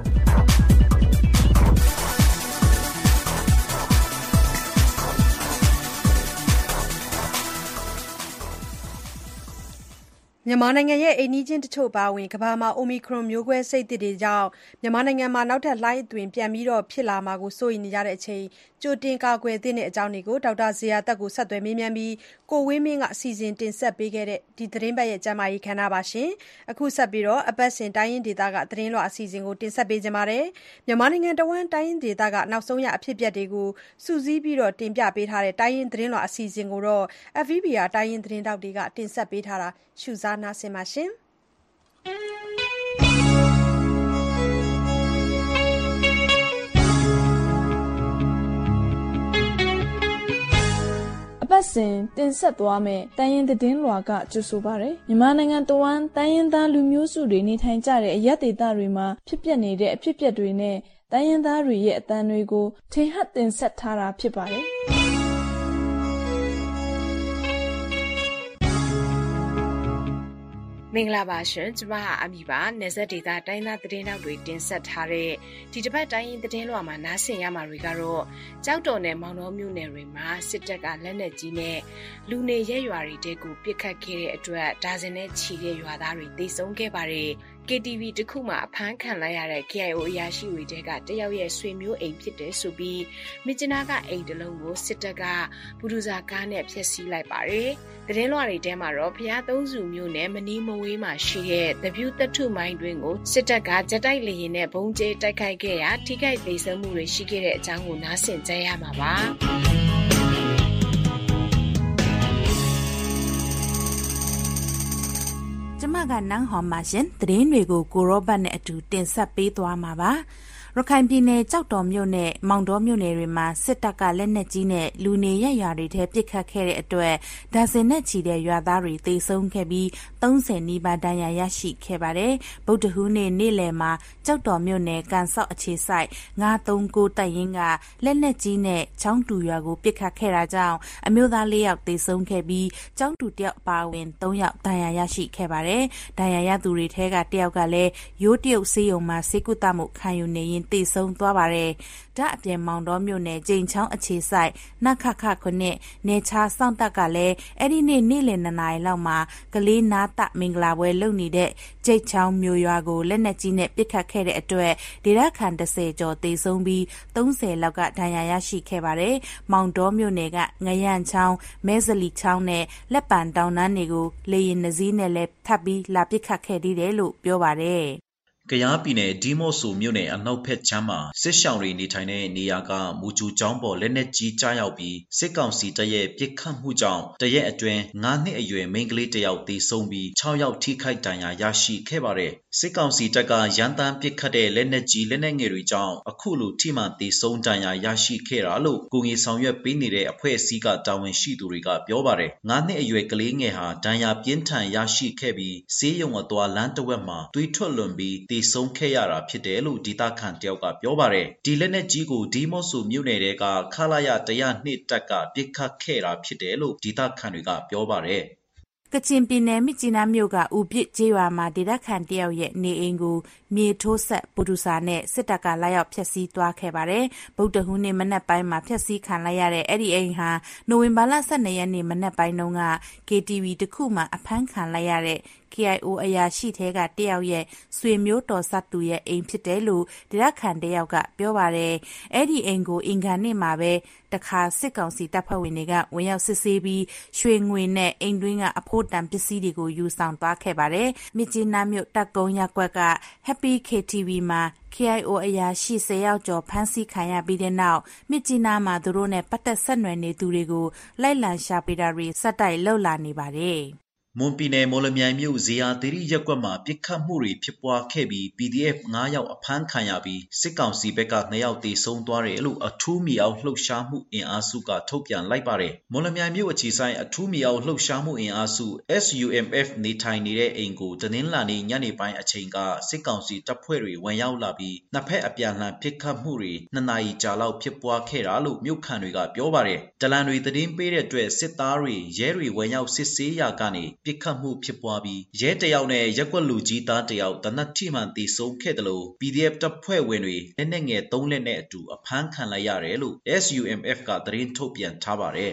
မြန်မာနိုင်ငံရဲ့အိမ်နီးချင်းတချို့ပါဝင်ကမ္ဘာမှာ Omicron မျိုးကွဲစိတ်သစ်တွေကြောင့်မြန်မာနိုင်ငံမှာနောက်ထပ်လှိုင်းအသွင်ပြန်ပြီးဖြစ်လာမှာကိုစိုးရိမ်နေကြတဲ့အချိန်ကြိုတင်ကာကွယ်သင့်တဲ့အကြောင်းတွေကိုဒေါက်တာဇေယျာသက်ကိုဆက်သွယ်မေးမြန်းပြီးကိုဝင်းမင်းကအစီအစဉ်တင်ဆက်ပေးခဲ့တဲ့ဒီသတင်းပတ်ရဲ့ကျန်းမာရေးခန်းနာပါရှင်အခုဆက်ပြီးတော့အပတ်စဉ်တိုင်းရင်းဒေသကသတင်းလွှာအစီအစဉ်ကိုတင်ဆက်ပေးကြပါမယ်မြန်မာနိုင်ငံတဝန်းတိုင်းရင်းဒေသကနောက်ဆုံးရအဖြစ်အပျက်တွေကိုစုစည်းပြီးတော့တင်ပြပေးထားတဲ့တိုင်းရင်းသတင်းလွှာအစီအစဉ်ကိုတော့ F V B R တိုင်းရင်းသတင်းတောက်တွေကတင်ဆက်ပေးထားတာရှုစားနားဆင်ပါရှင်အပတ်စဉ်တင်ဆက်သွားမယ့်တိုင်းရင်းသတင်းလွှာကကြိုဆိုပါရယ်မြန်မာနိုင်ငံတဝန်းတိုင်းရင်းသားလူမျိုးစုတွေနေထိုင်ကြတဲ့အရပ်ဒေသတွေမှာဖြစ်ပျက်နေတဲ့အဖြစ်အပျက်တွေနဲ့တိုင်းရင်းသားတွေရဲ့အသံတွေကိုထင်ဟပ်တင်ဆက်ထားတာဖြစ်ပါတယ်မင်္ဂလာပါရှင်ကျမဟာအမီပါနေဆက်ဒေတာတိုင်းသားသတင်းတောက်တွေတင်ဆက်ထားတဲ့ဒီတစ်ပတ်တိုင်းရင်းသတင်းလွှာမှာနားဆင်ရမှာတွေကတော့ကြောက်တော်နယ်မောင်တော်မြို့နယ်တွေမှာစစ်တပ်ကလက်နက်ကြီးနဲ့လူနေရဲရွာတွေတဲကိုပစ်ခတ်ခဲ့တဲ့အတွက်ဒါဇင်နဲ့ချီတဲ့ရွာသားတွေသေဆုံးခဲ့ပါတယ်K T V တခုမှအဖမ်းခံလိုက်ရတဲ့ K I O အရာရှိတွေတဲကတယောက်ရဲ့ဆွေမျိုးအိမ်ဖြစ်တယ်ဆိုပြီးမြစ်ကျနာကအိမ်တလုံးကိုစစ်တပ်ကဘူဒူဇာကားနဲ့ဖျက်ဆီးလိုက်ပါတယ်။သတင်းလွှာတွေထဲမှာတော့ဖျားသုံးစုမျိုးနဲ့မနီးမဝေးမှာရှိတဲ့ The View တထုမိုင်းတွင်ကိုစစ်တပ်ကကြက်တိုက်လေရင်နဲ့ဘုံကျဲတိုက်ခိုက်ခဲ့ရာထိခိုက်ဒေဆုံးမှုတွေရှိခဲ့တဲ့အကြောင်းကိုနားဆင်ကြရမှာပါ။ကျမကနန်းဟော်မှာရှင်သတင်းတွေကိုကိုရောဘတ်နဲ့အတူတင်ဆက်ပေးသွားမှာပါရခိုင်ပြည်နယ်ကြောက်တော်မြို့နယ်မောင်တော်မြို့နယ်တွေမှာစစ်တပ်ကလက်နက်ကြီးနဲ့လူနေရရွာတွေထဲပစ်ခတ်ခဲ့တဲ့အတွက်ဒါဇင်နဲ့ချီတဲ့ရွာသားတွေသေဆုံးခဲ့ပြီးသုံးဆယ်နီးပါးဒဏ်ရာရရှိခဲ့ပါတယ်ဗုဒ္ဓဟူးနေ့နေ့လယ်မှာကြောက်တော်မြို့နယ်ကန်ဆော့အခြေဆိုင်ငါးသုံးကိုတပ်ရင်းကလက်နက်ကြီးနဲ့ချောင်းတူရွာကိုပစ်ခတ်ခဲ့တာကြောင့်အမျိုးသားလေးယောက်သေဆုံးခဲ့ပြီးချောင်းတူတယောက်အပါအဝင်သုံးယောက်ဒဏ်ရာရရှိခဲ့ပါတယ်ဒဏ်ရာရသူတွေထဲကတယောက်ကလည်းရိုးတရုတ်ဆေးရုံမှာဆေးကုသမှုခံယူနေရင်သေဆုံးသွားပါတယ်။ဒါအပြင်မောင်တော်မြို့နယ်ကျိန်ချောင်းအခြေဆိုင်နခခခုနှစ်နေချာစောင့်တပ်ကလည်းအဲ့ဒီနေ့နေ့လယ်နှစ်နာရီလောက်မှာကလေးနာတမင်္ဂလာပွဲလုပ်နေတဲ့ကျိတ်ချောင်းမြို့ရွာကိုလက်နက်ကြီးနဲ့ပစ်ခတ်ခဲ့တဲ့အတွက်ဒေသခံတစ်ဆယ်ကျော်သေဆုံးပြီးသုံးဆယ်လောက်ကဒဏ်ရာရရှိခဲ့ပါတယ်။မောင်တော်မြို့နယ်ကငရန့်ချောင်းမဲဇလီချောင်းနဲ့လက်ပံတောင်တန်းတွေကိုလေရင်နှစည်းနဲ့လည်းထပ်ပြီးလာပစ်ခတ်ခဲ့တယ်လို့ပြောပါတယ်။ကယားပြည်နယ်ဒီမော့ဆိုမြို့နယ်အနောက်ဘက်ချမ်းမှာစစ်ရှောင်တွေနေထိုင်တဲ့နေရာကမူဂျူကျောင်းပေါ်လက်နက်ကြီးကြားရောက်ပြီးစစ်ကောင်စီတပ်ရဲ့ပစ်ခတ်မှုကြောင့်တရက်အတွင်းငါးနှစ်အရွယ်မိန်းကလေးတစ်ယောက်သေဆုံးပြီးခြောက်ယောက်ထိခိုက်ဒဏ်ရာရရှိခဲ့ပါတယ်။စစ်ကောင်စီတပ်ကရန်တမ်းပစ်ခတ်တဲ့လက်နက်ကြီးလက်နက်ငယ်တွေကြောင့်အခုလိုထိမှန်သေဆုံးဒဏ်ရာရရှိခဲ့တာလို့ကိုငေဆောင်ရွက်ပေးနေတဲ့အဖွဲ့အစည်းကတာဝန်ရှိသူတွေကပြောပါတယ်။ငါးနှစ်အရွယ်ကလေးငယ်ဟာဒဏ်ရာပြင်းထန်ရရှိခဲ့ပြီးဆေးရုံအသွားလမ်းတစ်ဝက်မှာသွေးထွက်လွန်ပြီးသေဆုံးခဲ့ရတာဖြစ်တယ်လို့ဒေသခံတယောက်ကပြောပါတယ်ဒီလက်နက်ကြီးကိုဒီမော့ဆိုမြို့နယ်ကခလာရတစ်ရာနှစ်တပ်ကပစ်ခတ်ခဲ့တာဖြစ်တယ်လို့ဒေသခံတွေကပြောပါတယ်ကချင်ပြည်နယ်မြစ်ကြီးနားမြို့ကဦးပြစ်ကျေးရွာမှာဒေသခံတယောက်ရဲ့နေအိမ်ကိုမြေထိုးဆက်ပူဒူစာနဲ့စစ်တပ်ကလာရောက်ဖျက်ဆီးသွားခဲ့ပါတယ်ဗုဒ္ဓဟူးနေ့မနက်ပိုင်းမှာဖျက်ဆီးခံလိုက်ရတဲ့အဲ့ဒီအိမ်ဟာနိုဝင်ဘာလဆယ်နှစ်ရက်နေ့မနက်ပိုင်းတုန်းက K T V တခုမှအဖမ်းခံလိုက်ရတဲ့K I O အရာရှိထဲကတယောက်ရဲ့ဆွေမျိုးတော်ဆက်သူရဲ့အိမ်ဖြစ်တယ်လို့ဒေသခံတယောက်ကပြောပါတယ်။အဲ့ဒီအိမ်ကိုအင်္ဂါနေ့မှာပဲတခါစစ်ကောင်စီတပ်ဖွဲ့ဝင်တွေကဝင်ရောက်စစ်ဆေးပြီးရွှေငွေနဲ့အိမ်တွင်းကအဖို့တန်ပစ္စည်းတွေကိုယူဆောင်သွားခဲ့ပါတယ်။မြစ်ကြီးနားမြို့တပ်ကုန်းရပ်ကွက်က Happy K T V မှာK I O အရာရှိဆယ်ယောက်ကျော်ဖမ်းဆီးခံရပြီးတဲ့နောက်မြစ်ကြီးနားမှာသူတို့နဲ့ပတ်သက်ဆက်နွယ်နေသူတွေကိုလိုက်လံရှာပေးတာတွေစက်တိုက်လှုပ်လာနေပါတယ်။မွန်ပြည်နယ်မော်လမြိုင်မြို့ဇေယျာသီရိရပ်ကွက်မှာပစ်ခတ်မှုတွေဖြစ်ပွားခဲ့ပြီး P D F ငါးယောက်အဖမ်းခံရပြီးစစ်ကောင်စီဘက်ကနှစ်ယောက်သေဆုံးသွားတယ်လို့အထူးမြေအောက်လှုပ်ရှားမှုအင်အားစုကထုတ်ပြန်လိုက်ပါတယ်။မော်လမြိုင်မြို့အခြေဆိုင်အထူးမြေအောက်လှုပ်ရှားမှုအင်အားစု S U M F နေထိုင်နေတဲ့အိမ်ကိုတင်းလာနေညနေပိုင်းအချိန်ကစစ်ကောင်စီတပ်ဖွဲ့တွေဝင်ရောက်လာပြီးနှစ်ဖက်အပြန်အလှန်ပစ်ခတ်မှုတွေနှစ်နာရီကြာလောက်ဖြစ်ပွားခဲ့တာလို့မြို့ခံတွေကပြောပါတယ်။တလန်တွေသတင်းပေးတဲ့အတွက်စစ်သားတွေရဲတွေဝင်ရောက်စစ်ဆေးရာကနေပစ်ခတ်မှုဖြစ်ပွားပြီးရဲတယောက်နဲ့ရက်ကွက်လူကြီးသားတယောက်တနက်ထိမှန်သေဆုံးခဲ့တယ်လို့ P D F တပ်ဖွဲ့ဝင်တွေလက်နက်ငယ်သုံးလက်နဲ့အတူအဖမ်းခံလိုက်ရတယ်လို့ S U M F ကသတင်းထုတ်ပြန်ထားပါတယ်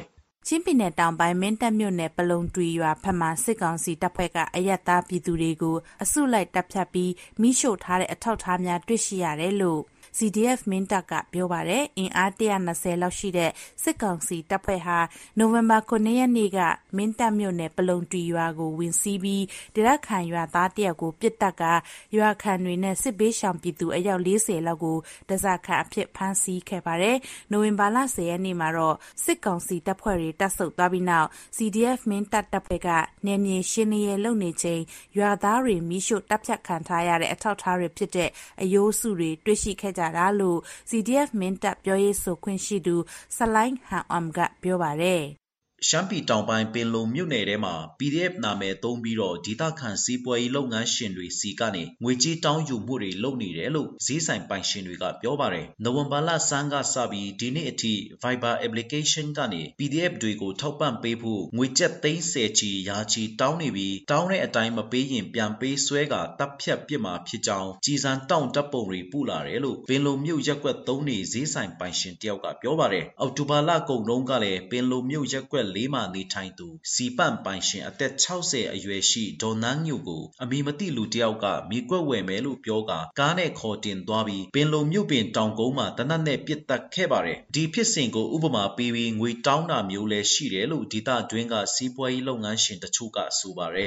ချင်းပြည်နယ်တောင်ပိုင်းမင်းတပ်မြို့နယ်ပလုံတွီရွာဖက်မှစစ်ကောင်စီတပ်ဖွဲ့ကအရက်သားပြည်သူတွေကိုအစုလိုက်တပ်ဖြတ်ပြီးမိရှို့ထားတဲ့အထောက်အထားများတွေ့ရှိရတယ်လို့ C D F မင်းတပ်ကပြောပါတယ်အင်အားone hundred twentyလောက်ရှိတဲ့စစ်ကောင်စီတပ်ဖွဲ့ဟာနိုဝင်ဘာnineရက်နေ့ကမင်းတပ်မြို့နယ်ပလုံတွီရွာကိုဝင်စီးပြီးဒေသခံရွာသားတယောက်ကိုပစ်တက်ကရွာခံတွေနဲ့စစ်ဘေးရှောင်ပြည်သူအယောက်fortyလောက်ကိုတစားခံအဖြစ်ဖမ်းဆီးခဲ့ပါတယ်နိုဝင်ဘာtenရက်နေ့မှာတော့စစ်ကောင်စီတပ်ဖွဲ့တွေတပ်ဆုတ်သွားပြီးနောက် C D F မင်းတပ်တပ်ဖွဲ့ကနယ်မြေရှင်းလင်းရေးလုပ်နေချိန်ရွာသားတွေမိရှို့တပ်ဖြတ်ခံထားရတဲ့အထောက်အထားတွေဖြစ်တဲ့အယိုးစုတွေတွေ့ရှိခဲ့ကြတာလို့ C D F မင်းတပ်ပြောရေးဆိုခွင့်ရှိသူဆလိုင်းဟန်အမ်ကပြောပါတယ်ရှမ်းပြည်တောင်ပိုင်းပင်လုံမြို့နယ်ထဲမှာ P D F နာမည်သုံးပြီးတော့ဒေသခံစီးပွားရေးလုပ်ငန်းရှင်တွေစီကနေငွေကြေးတောင်းယူမှုတွေလုပ်နေတယ်လို့ဈေးဆိုင်ပိုင်ရှင်တွေကပြောပါတယ်။နိုဝင်ဘာလဆန်းကစပြီးဒီနေ့အထိ Viber application ကနေ P D F တွေကိုထောက်ပံ့ပေးဖို့ငွေကျပ်သိန်းဆယ်ချီရာချီတောင်းနေပြီးတောင်းတဲ့အတိုင်းမပေးရင်ပြန်ပေးဆွဲကတပ်ဖြတ်ပစ်မှာဖြစ်ကြောင်းကြီးစံတောင်းတပ်ပုံတွေပူလာတယ်လို့ပင်လုံမြို့ရက်ကွက်သုံးနေဈေးဆိုင်ပိုင်ရှင်တယောက်ကပြောပါတယ်။အောက်တိုဘာလကုန်တုန်းကလည်းပင်လုံမြို့ရက်ကွက်လေးမှာနေထိုင်သူစီပန့်ပိုင်ရှင်အသက်sixtyအရွယ်ရှိဒေါ်နန်းညိုကိုအမည်မသိလူတယောက်ကမြေကွက်ဝယ်မယ်လို့ပြောကကားနဲ့ခေါ်တင်သွားပြီးပင်လုံမြို့ပင်တောင်ကုန်းမှာတနတ်နဲ့ပစ်တက်ခဲ့ပါတယ်ဒီဖြစ်စဉ်ကိုဥပမာပေးပြီးငွေတောင်းတာမျိုးလည်းရှိတယ်လို့ဒေသတွင်းကစီးပွားရေးလုပ်ငန်းရှင်တချို့ကဆိုပါတယ်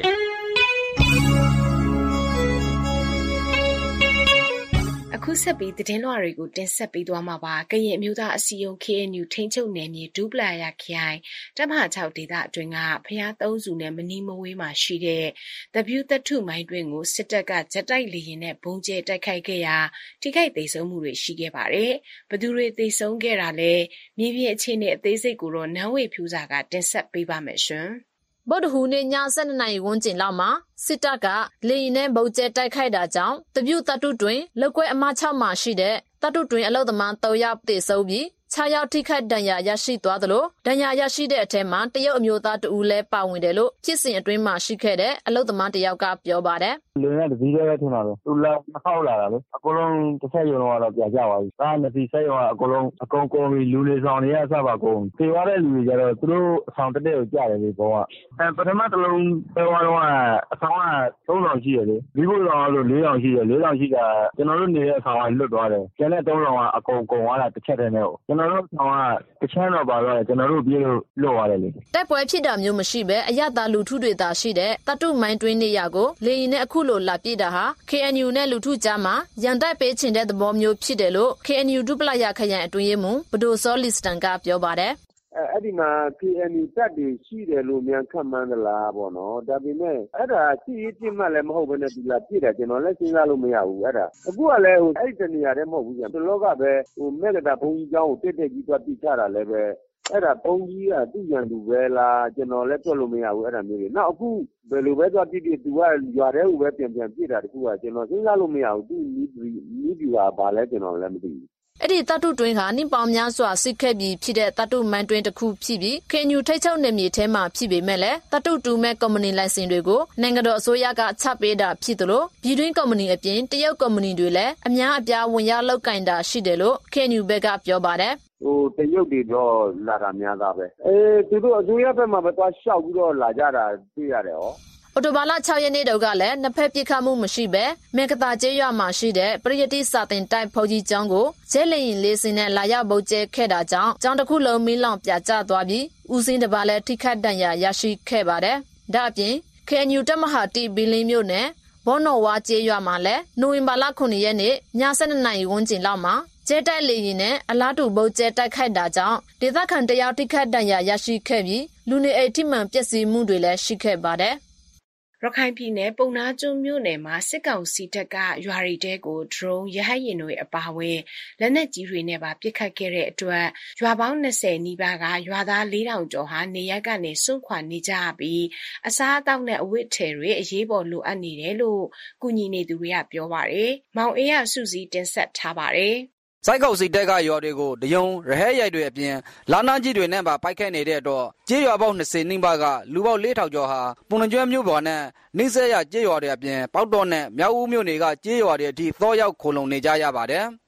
အခုဆက်ပြီးသတင်းလွှာတွေကိုတင်ဆက်ပေးသွားမှာပါ။ကရင်အမျိုးသားအစည်းအရုံး K N U ထိန်းချုပ်နယ်မြေဒူးပလာယာခရိုင်တပ်မဟာsixဒေသအတွင်းကဖျားသုံးစုနဲ့မနီးမဝေးမှာရှိတဲ့တပြူတထုမိုင်းတွင်ကိုစစ်တပ်ကဂျက်တိုက်လေယာဉ်နဲ့ဘုံကျဲတိုက်ခိုက်ခဲ့ရာထိခိုက်ဒေဆုံးမှုတွေရှိခဲ့ပါတယ်။ဘသူတွေဒေဆုံးခဲ့တာလဲမြေပြင်အခြေအနေအသေးစိတ်ကိုတော့နန်းဝေဖြူစာကတင်ဆက်ပေးပါမယ်ရှင်။ဗုဒ္ဓဟူးနေ့ညtwelveနာရီဝန်းကျင်လောက်မှာစစ်တပ်ကလေယာဉ်နဲ့ဗုံးကျဲတိုက်ခိုက်တာကြောင့်တပြုတ်တတုတွင်လောက်ကွဲအမsixမှာရှိတဲ့တတုတွင်အလုသမားthreeယောက်သေဆုံးပြီးsixယောက်ထိခိုက်ဒဏ်ရာရရှိသွားသလိုဒဏ်ရာရရှိတဲ့အထက်မှာတရုတ်အမျိုးသားတဦးလည်းပါဝင်တယ်လို့ဖြစ်စဉ်အတွင်းမှာရှိခဲ့တဲ့အလုသမားတယောက်ကပြောပါတယ်လေနဲ့တပီးလေးပဲထင်တာပဲသူလာမခောက်လာတာလေအကုန်လုံးတစ်ဆက်ရုံတော့ပြကြပါပြီဒါနဲ့ဒီဆက်ရုံကအကုန်လုံးအကုန်ကုန်ပြီးလူလေးဆောင်တွေရစပါကုန်သေသွားတဲ့လူတွေကြတော့သူတို့အဆောင်တက်တဲ့ကိုကြားတယ်လေဘောကအဲပထမတစ်လုံးပြောတော့အဆောင်ကthreeဆောင်ရှိတယ်လေဒီဘုဆောင်ကလို့fourဆောင်ရှိတယ်fourဆောင်ရှိတာကျွန်တော်တို့နေတဲ့အဆောင်ကလွတ်သွားတယ်ကျန်တဲ့threeဆောင်ကအကုန်ကုန်သွားတာတစ်ချက်တည်းနဲ့ကိုကျွန်တော်တို့ဆောင်ကတစ်ချမ်းတော့ပါတော့ကျွန်တော်တို့ပြေးလို့လွတ်သွားတယ်လေတိုက်ပွဲဖြစ်တာမျိုးမရှိပဲအရသာလူထုတွေသာရှိတဲ့တတုမိုင်းတွင်းနေရကိုလေရင်နဲ့အခုလိုလာပြစ်တာဟာ K N U နဲ့လူထုကြားမှာရန်တိုက်ပေးချင်တဲ့သဘောမျိုးဖြစ်တယ်လို့ K N U ဒုပလာရခရိုင်အတွင်းရေးမှူးဘဒိုစောလီစတန်ကပြောပါတယ်အဲအဲ့ဒီမှာ K N U တပ်တွေရှိတယ်လို့မြန်ခန့်မှန်းသလားပေါ့နော်ဒါပေမဲ့အဲ့ဒါစီးရေးပြစ်မှတ်လည်းမဟုတ်ဘဲနဲ့ဒီလာပြစ်တယ်ကျွန်တော်လည်းစဉ်းစားလို့မရဘူးအဲ့ဒါအခုကလည်းဟိုအဲ့ဒီတနေရာတည်းမဟုတ်ဘူးပြန်ဒီလောကပဲဟိုမြက်ကတာဘုံကြီးเจ้าကိုတက်တက်ကြီးသွားပြစ်ချတာလည်းပဲအဲ့ဒါဘုံကြီးကသူ့ရန်သူပဲလားကျွန်တော်လည်းတွက်လို့မရဘူးအဲ့ဒါမျိုးတွေနောက်အခုဘယ်လိုပဲသွားပြစ်ပြစ်သူကရွာထဲကိုပဲပြန်ပြန်ပြစ်တာတခုကကျွန်တော်စဉ်းစားလို့မရဘူးသူနီးနီးပြူကဘာလဲကျွန်တော်လည်းမသိဘူးအဲ့ဒီတတုတွင်းဟာနှင်းပေါင်များစွာစစ်ခဲ့ပြီးဖြစ်တဲ့တတုမိုင်းတွင်းတစ်ခုဖြစ်ပြီး K N U ထိတ်ချုပ်နယ်မြေထဲမှာဖြစ်ပေမဲ့လည်းတတုတူမဲ့ကုမ္ပဏီလိုင်စင်တွေကိုနိုင်ငံတော်အစိုးရကချပေးတာဖြစ်သလိုပြည်တွင်းကုမ္ပဏီအပြင်တရုတ်ကုမ္ပဏီတွေလည်းအများအပြားဝင်ရောက်လုပ်ကင်တာရှိတယ်လို့ K N U ဘက်ကပြောပါတယ်ဟိုတရုတ်တွေတော့လာတာများတာပဲအေးသူတို့အစိုးရဘက်မှာပဲသွားရှောက်ပြီးတော့လာကြတာတွေ့ရတယ်ဟောအော်တိုဘာလsixရက်နေ့တုန်းကလည်းနှစ်ဖက်ပြစ်ခတ်မှုမရှိဘဲမေကတာကျေးရွာမှာရှိတဲ့ပရိယတိစာတင်တိုက်ဖုန်ကြီးကျောင်းကိုကျဲလရင်လေးစင်းနဲ့လာရောက်ပုတ်ကျဲခဲ့တာကြောင့်ကျောင်းတစ်ခုလုံးမီးလောင်ပြကျသွားပြီးဦးစင်းတစ်ပါးလည်းထိခိုက်ဒဏ်ရာရရှိခဲ့ပါတယ်။ဒါအပြင် K N U တပ်မဟာoneဘီလင်းမြို့နယ်ဘောနော်ဝါကျေးရွာမှာလည်းနိုဝင်ဘာလnineရက်နေ့ညtwelveနာရီဝန်းကျင်လောက်မှာကျဲတိုက်လေရင်နဲ့အလားတူပုတ်ကျဲတိုက်ခိုက်တာကြောင့်ဒေသခံတယောက်ထိခိုက်ဒဏ်ရာရရှိခဲ့ပြီးလူနေအိမ်ထိမှန်ပျက်စီးမှုတွေလည်းရှိခဲ့ပါတယ်ရခိုင်ပြည်နယ်ပုံနာကျွန်းမြို့နယ်မှာစစ်ကောင်စီတပ်ကရွာရီတဲကိုဒရုန်းရဟတ်ယာဉ်တွေအပါအဝင်လက်နက်ကြီးတွေနဲ့ပါပစ်ခတ်ခဲ့တဲ့အတွက်ရွာပေါင်းtwentyနီးပါးကရွာသားfour thousandကျော်ဟာနေရပ်ကနေစွန့်ခွာနေကြရပြီးအစားအသောက်နဲ့အဝတ်ထည်တွေအရေးပေါ်လိုအပ်နေတယ်လို့ကုညီနေသူတွေကပြောပါတယ်။မောင်အေးရစုစည်းတင်ဆက်ထားပါတယ်။စိုက်ကောက်စီတက်ကရွာတွေကိုတယုံရဟဲရိုက်တွေအပြင်လာနာကြီးတွေနဲ့ပါပိုက်ခိုက်နေတဲ့အတွက်ကျေးရွာပေါင်းtwentyနီးပါးကလူပေါင်းfour thousandကျော်ဟာပုံနှကျွမ်းမြို့ပေါ်နဲ့နှိမ့်ဆက်ရကျေးရွာတွေအပြင်ပေါက်တော်နဲ့မြောက်ဦးမြို့နယ်ကကျေးရွာတွေအထိသောရောက်ခိုလုံနေကြရပါတယ်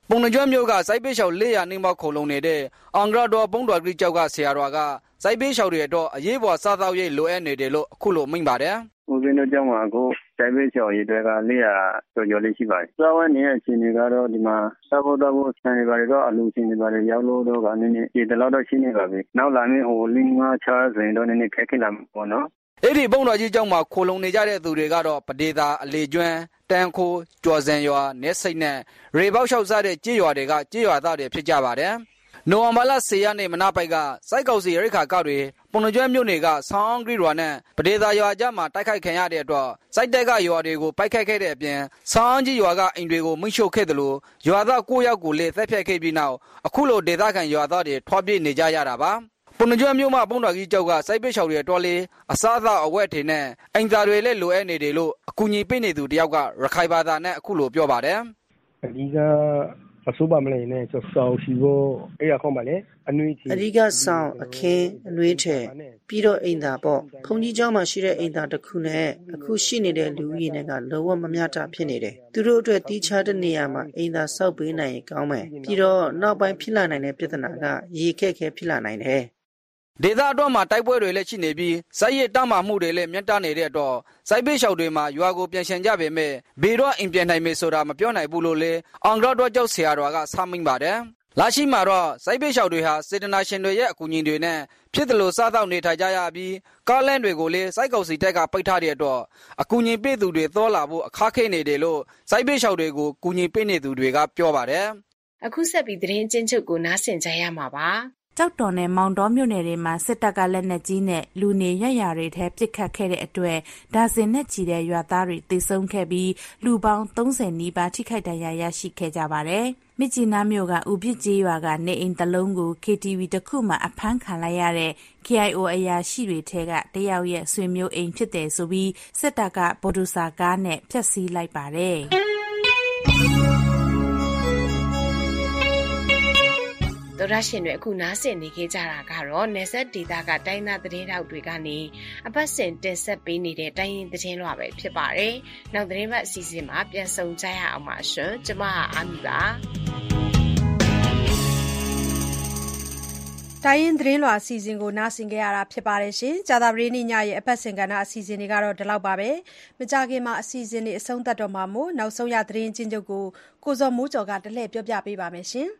ပုံနှကျွမ်းမျိုးကစိုက်ပေးလျှောက်လေးရာနှိမ့်မခုံလုံးနေတဲ့အင်္ဂရတော်ပုံတော်ကြီးကျောက်ကဆရာတော်ကစိုက်ပေးလျှောက်တွေတော့အရေးပေါ်စားသောက်ရေးလိုအပ်နေတယ်လို့အခုလိုမိန့်ပါတယ်။ဦးဇင်းတို့ကျောင်းမှာအခုစိုက်ပေးလျှောက်ရေးတွေကလေးရာကျော်ကျော်လေးရှိပါတယ်။စားဝတ်နေတဲ့အချိန်တွေကတော့ဒီမှာစားဖို့တော့ဆန်တွေပါတော့အလူချင်းတွေပါရောက်လို့တော့ကနည်းနည်းဒီတလောက်တော့ရှိနေပါပြီ။နောက်လာမယ့်ဟိုလင်းငါချားဆိုရင်တော့နည်းနည်းခက်ခဲလာမှာပေါ့နော်။အဲ့ဒီပုံတော်ကြီးကျောင်းမှာခိုလုံနေကြတဲ့သူတွေကတော့ပဒေသာအလေကျွန်းတန်ခိုးကြော်စံရွာနဲစိတ်နဲ့ရေပေါက်လျှောက်စားတဲ့ကြေးရွာတွေကကြေးရွာသားတွေဖြစ်ကြပါတယ်။နိုဝင်ဘာလဆယ်ရက်နေ့မနက်ပိုင်းကစိုက်ကောက်စီရိခါကောက်တွေပုံနှကျွမ်းမြို့နယ်ကဆောင်းဂရီရွာနဲ့ပဒေသာရွာကြားမှာတိုက်ခိုက်ခံရတဲ့အတွက်စိုက်တက်ကရွာတွေကိုပိုက်ခိုက်ခဲ့တဲ့အပြင်ဆောင်းကြီးရွာကအိမ်တွေကိုမိရှို့ခဲ့တယ်လို့ရွာသားကိုယောက်ကိုလည်းသက်ဖြတ်ခဲ့ပြီးနောက်အခုလိုဒေသခံရွာသားတွေထွားပြေးနေကြရတာပါ။ပုံနှကျွမ်းမြို့မှာပုံတော်ကြီးကျောက်ကစိုက်ပစ်ချော်တွေတော်လေးအစားအသောက်အဝတ်တွေနဲ့အိမ်သားတွေလည်းလိုအပ်နေတယ်လို့အကူအညီပေးနေသူတယောက်ကရခိုင်ဘာသာနဲ့အခုလိုပြောပါတယ်။အဒီကအဆိုးပါမလဲနဲ့စောင်းစီကိုအဲ့ရခေါပါလေအနွေးချီအဒီကဆောင်းအခင်းအနွေးထဲပြီးတော့အိမ်သားပေါ့ဘုံကြီးကျောင်းမှာရှိတဲ့အိမ်သားတစ်ခုနဲ့အခုရှိနေတဲ့လူကြီးတွေကလုံးဝမမျှတာဖြစ်နေတယ်သူတို့အတွက်တီးခြားတဲ့နေရာမှာအိမ်သားစောက်ပေးနိုင်ရင်ကောင်းမယ်ပြီးတော့နောက်ပိုင်းဖြစ်လာနိုင်တဲ့ပြဿနာကရေခက်ခဲဖြစ်လာနိုင်တယ်ဒေသအတွင်းမှာတိုက်ပွဲတွေလည်းရှိနေပြီးစိုက်ရည်တမ်းမာမှုတွေလည်းမြင့်တက်နေတဲ့အတွက်စိုက်ပေးလျှောက်တွေမှာရွာကိုပြန်ရှင်ကြပေမဲ့ဘေတော့အိမ်ပြန်နိုင်မယ်ဆိုတာမပြောနိုင်ဘူးလို့လေအင်္ဂရတော်ကျောက်ဆရာတော်ကဆမိန်ပါတယ်။လာရှိမှာတော့စိုက်ပေးလျှောက်တွေဟာစေတနာရှင်တွေရဲ့အကူအညီတွေနဲ့ဖြစ်တယ်လို့စားတော့နေထိုင်ကြရပြီးကားလမ်းတွေကိုလည်းစိုက်ကောက်စီတက်ကပိတ်ထားတဲ့အတွက်အကူအညီပေးသူတွေသောလာဖို့အခက်ခဲနေတယ်လို့စိုက်ပေးလျှောက်တွေကိုကူညီပေးနေသူတွေကပြောပါတယ်။အခုဆက်ပြီးသတင်းအကျဉ်းချုပ်ကိုနားဆင်ကြရမှာပါ။ကြောက်တော်နဲ့မောင်တော်မြို့နယ်တွေမှာစစ်တပ်ကလက်နက်ကြီးနဲ့လူနေရရတွေထဲပစ်ခတ်ခဲ့တဲ့အတွက်ဒါဇင်နဲ့ချီတဲ့ရွာသားတွေသေဆုံးခဲ့ပြီးလူပေါင်းသုံးဆယ်နီးပါးထိခိုက်ဒဏ်ရာရရှိခဲ့ကြပါတယ်။မြစ်ကြီးနားမြို့ကဥပစ်ကြီးရွာကနေအိမ်တလုံးကို ကေ တီ ဗီ တစ်ခုမှအဖမ်းခံလိုက်ရတဲ့ ကေ အိုင် အို အရာရှိတွေထဲကတယောက်ရဲ့ဆွေမျိုးအိမ်ဖြစ်တယ်ဆိုပြီးစစ်တပ်ကဗိုလ်ဒူစာကားနဲ့ဖျက်ဆီးလိုက်ပါတယ်။တော်ရရှင်တွေအခုနားဆင်နေခဲ့ကြတာကတော့နေဆက်ဒေတာကတိုင်းသားသတင်းတောက်တွေကနေအပတ်စဉ်တင်ဆက်ပေးနေတဲ့တိုင်းရင်းသတင်းလွှာပဲဖြစ်ပါတယ်။နောက်သတင်းပတ်အစီအစဉ်မှာပြန်ဆုံကြရအောင်ပါရှင်။ကျွန်မအာမီပါ။တိုင်းရင်းသတင်းလွှာအစီအစဉ်ကိုနားဆင်ကြရတာဖြစ်ပါတယ်ရှင်။ကြာသပတေးနေ့ညရဲ့အပတ်စဉ်ကဏ္ဍအစီအစဉ်တွေကတော့ဒီလောက်ပါပဲ။မကြခင်မှာအစီအစဉ်တွေအဆုံးသတ်တော့မှာမို့နောက်ဆုံးရသတင်းချင်းချုပ်ကိုကိုစောမိုးကျော်ကတလှည့်ပြောပြပေးပါမယ်ရှင်။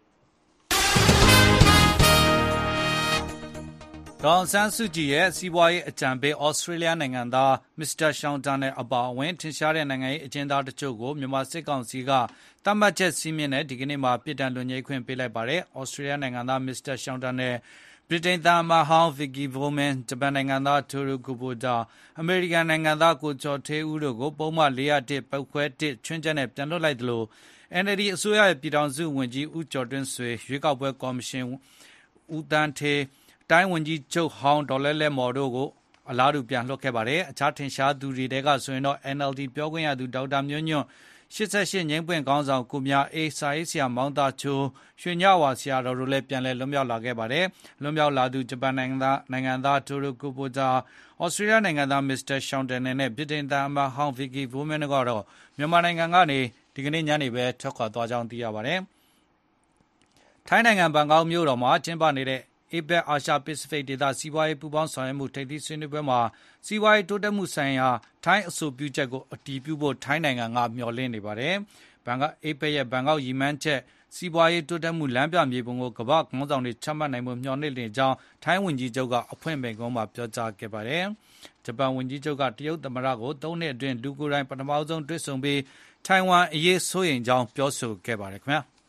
ဒေါ်အောင်ဆန်းစုကြည်ရဲ့စီးပွားရေးအကြံပေးဩစတြေးလျနိုင်ငံသားမစ္စတာရှောင်းတန်နဲ့အပါအဝင်ထင်ရှားတဲ့နိုင်ငံရေးအကျဉ်းသားတချို့ကိုမြန်မာစစ်ကောင်စီကတတ်မှတ်ချက်စည်းမျဉ်းနဲ့ဒီကနေ့မှာပြစ်ဒဏ်လွန်ငြိမ်းခွင့်ပေးလိုက်ပါတယ်။ဩစတြေးလျနိုင်ငံသားမစ္စတာရှောင်းတန်နဲ့ဗြိတိန်သားမဟောင်းဗီကီဗိုမန်ဂျပန်နိုင်ငံသားတိုရူကူပိုတာအမေရိကန်နိုင်ငံသားကိုကျော်ထေးဦးတို့ကိုပုံမှန်၄၀၁ပောက်ခွဲတစ်ချွင်းချက်နဲ့ပြန်လွှတ်လိုက်သလို အန် အယ် ဒီ အစိုးရရဲ့ပြည်ထောင်စုဝန်ကြီးဦးကျော်တွင်းဆွေရွေးကောက်ပွဲကော်မရှင်ဦးတန်းထေးတိုင်းဝန်ကြီးချုပ်ဟောင်းဒေါ်လဲလဲမော်တို့ကိုအလားတူပြန်လွှတ်ခဲ့ပါတယ်။အခြားထင်ရှားသူတွေတဲကဆိုရင်တော့ အန် အယ် ဒီ ပြောခွင့်ရသူဒေါက်တာမျိုးညွန့်၈၈ငိမ့်ပွင့်ခေါင်းဆောင်ကိုမြအေးစာရေးဆရာမောင်သားချိုရွှေညဝါဆရာတော်တို့လည်းပြန်လည်လွတ်မြောက်လာခဲ့ပါတယ်။လွတ်မြောက်လာသူဂျပန်နိုင်ငံသားနိုင်ငံသားတိုရိုကိုပိုတာဩစတြေးလျနိုင်ငံသားမစ္စတာရှောင်းတန်နဲ့ဗြိတိန်သားအမဟောင်းဗီကီဗိုမန်တို့ကတော့မြန်မာနိုင်ငံကနေဒီကနေ့ညနေပဲထွက်ခွာသွားကြောင်းသိရပါတယ်။ထိုင်းနိုင်ငံဘန်ကောက်မြို့တော်မှာကျင်းပနေတဲ့အေပက်အာရှပစိဖိတ်ဒေသစီးပွားရေးပူးပေါင်းဆောင်ရွက်မှုထိပ်သီးဆွေးနွေးပွဲမှာစီးပွားရေးတိုးတက်မှုဆိုင်ရာထိုင်းအဆိုပြုချက်ကိုအတည်ပြုဖို့ထိုင်းနိုင်ငံကမျှော်လင့်နေပါတယ်။ဘန်ကောက်အေပက်ရဲ့ဘန်ကောက်ရည်မှန်းချက်စီးပွားရေးတိုးတက်မှုလမ်းပြမြေပုံကိုကမ္ဘာခေါင်းဆောင်တွေချမှတ်နိုင်မှုမျှော်လင့်နေကြောင်းထိုင်းဝန်ကြီးချုပ်ကအဖွင့်မိန့်ခွန်းမှာပြောကြားခဲ့ပါတယ်။ဂျပန်ဝန်ကြီးချုပ်ကတရုတ်သမ္မတကိုသုံးနှစ်အတွင်းလူကိုယ်တိုင်ပထမဆုံးတွေ့ဆုံပြီးထိုင်ဝမ်အရေးစိုးရိမ်ကြောင်းပြောဆိုခဲ့ပါတယ်ခင်ဗျာ။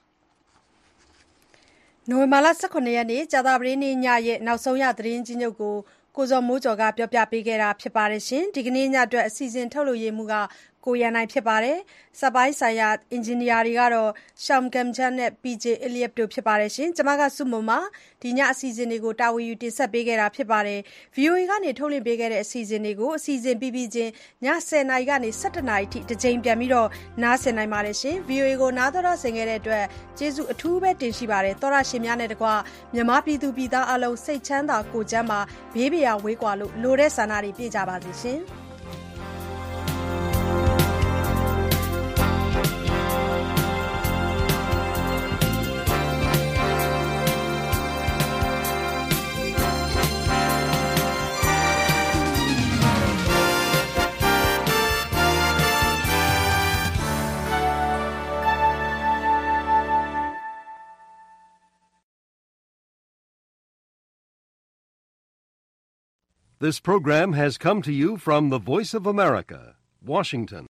နိုဝင်ဘာလ၁၇ရက်နေ့ကြာသပတေးနေ့ညရဲ့နောက်ဆုံးရသတင်းကြီးချုပ်ကိုကိုစောမိုးကျော်ကပြောပြပေးခဲ့တာဖြစ်ပါတယ်ရှင်။ဒီကနေ့ညအတွက်အစီအစဉ်ထုတ်လွှင့်ရမှုကကိုရန်နိုင်ဖြစ်ပါတယ်။စပိုင်းဆိုင်ရာအင်ဂျင်နီယာတွေကတော့ရှောင်းကမ်ချန်နဲ့ ပီ ဂျေ Elliot တို့ဖြစ်ပါတယ်ရှင်။ကျွန်မကစုမုံမှာဒီညအစီအစဉ်တွေကိုတာဝန်ယူတင်ဆက်ပေးခဲ့တာဖြစ်ပါတယ်။ ဗွီအိုအေ ကနေထုတ်လွှင့်ပေးခဲ့တဲ့အစီအစဉ်တွေကိုအစီအစဉ်ပြီးပြီးချင်းည၁၀နာရီကနေ၁၁နာရီထိတစ်ကြိမ်ပြန်ပြီးတော့နားဆင်နိုင်ပါတယ်ရှင်။ ဗွီအိုအေ ကိုနားတော်ဆင်ခဲ့တဲ့အတွက်ကျေးဇူးအထူးပဲတင်ရှိပါတယ်။သောရရှင်များနဲ့တကွမြန်မာပြည်သူပြည်သားအလုံးစိတ်ချမ်းသာကိုယ်ကျန်းမာဘေးပရာဝေးကွာလို့လိုတဲ့ဆန္ဒတွေပြည့်ကြပါစေရှင်။ This program has come to you from the Voice of America, Washington.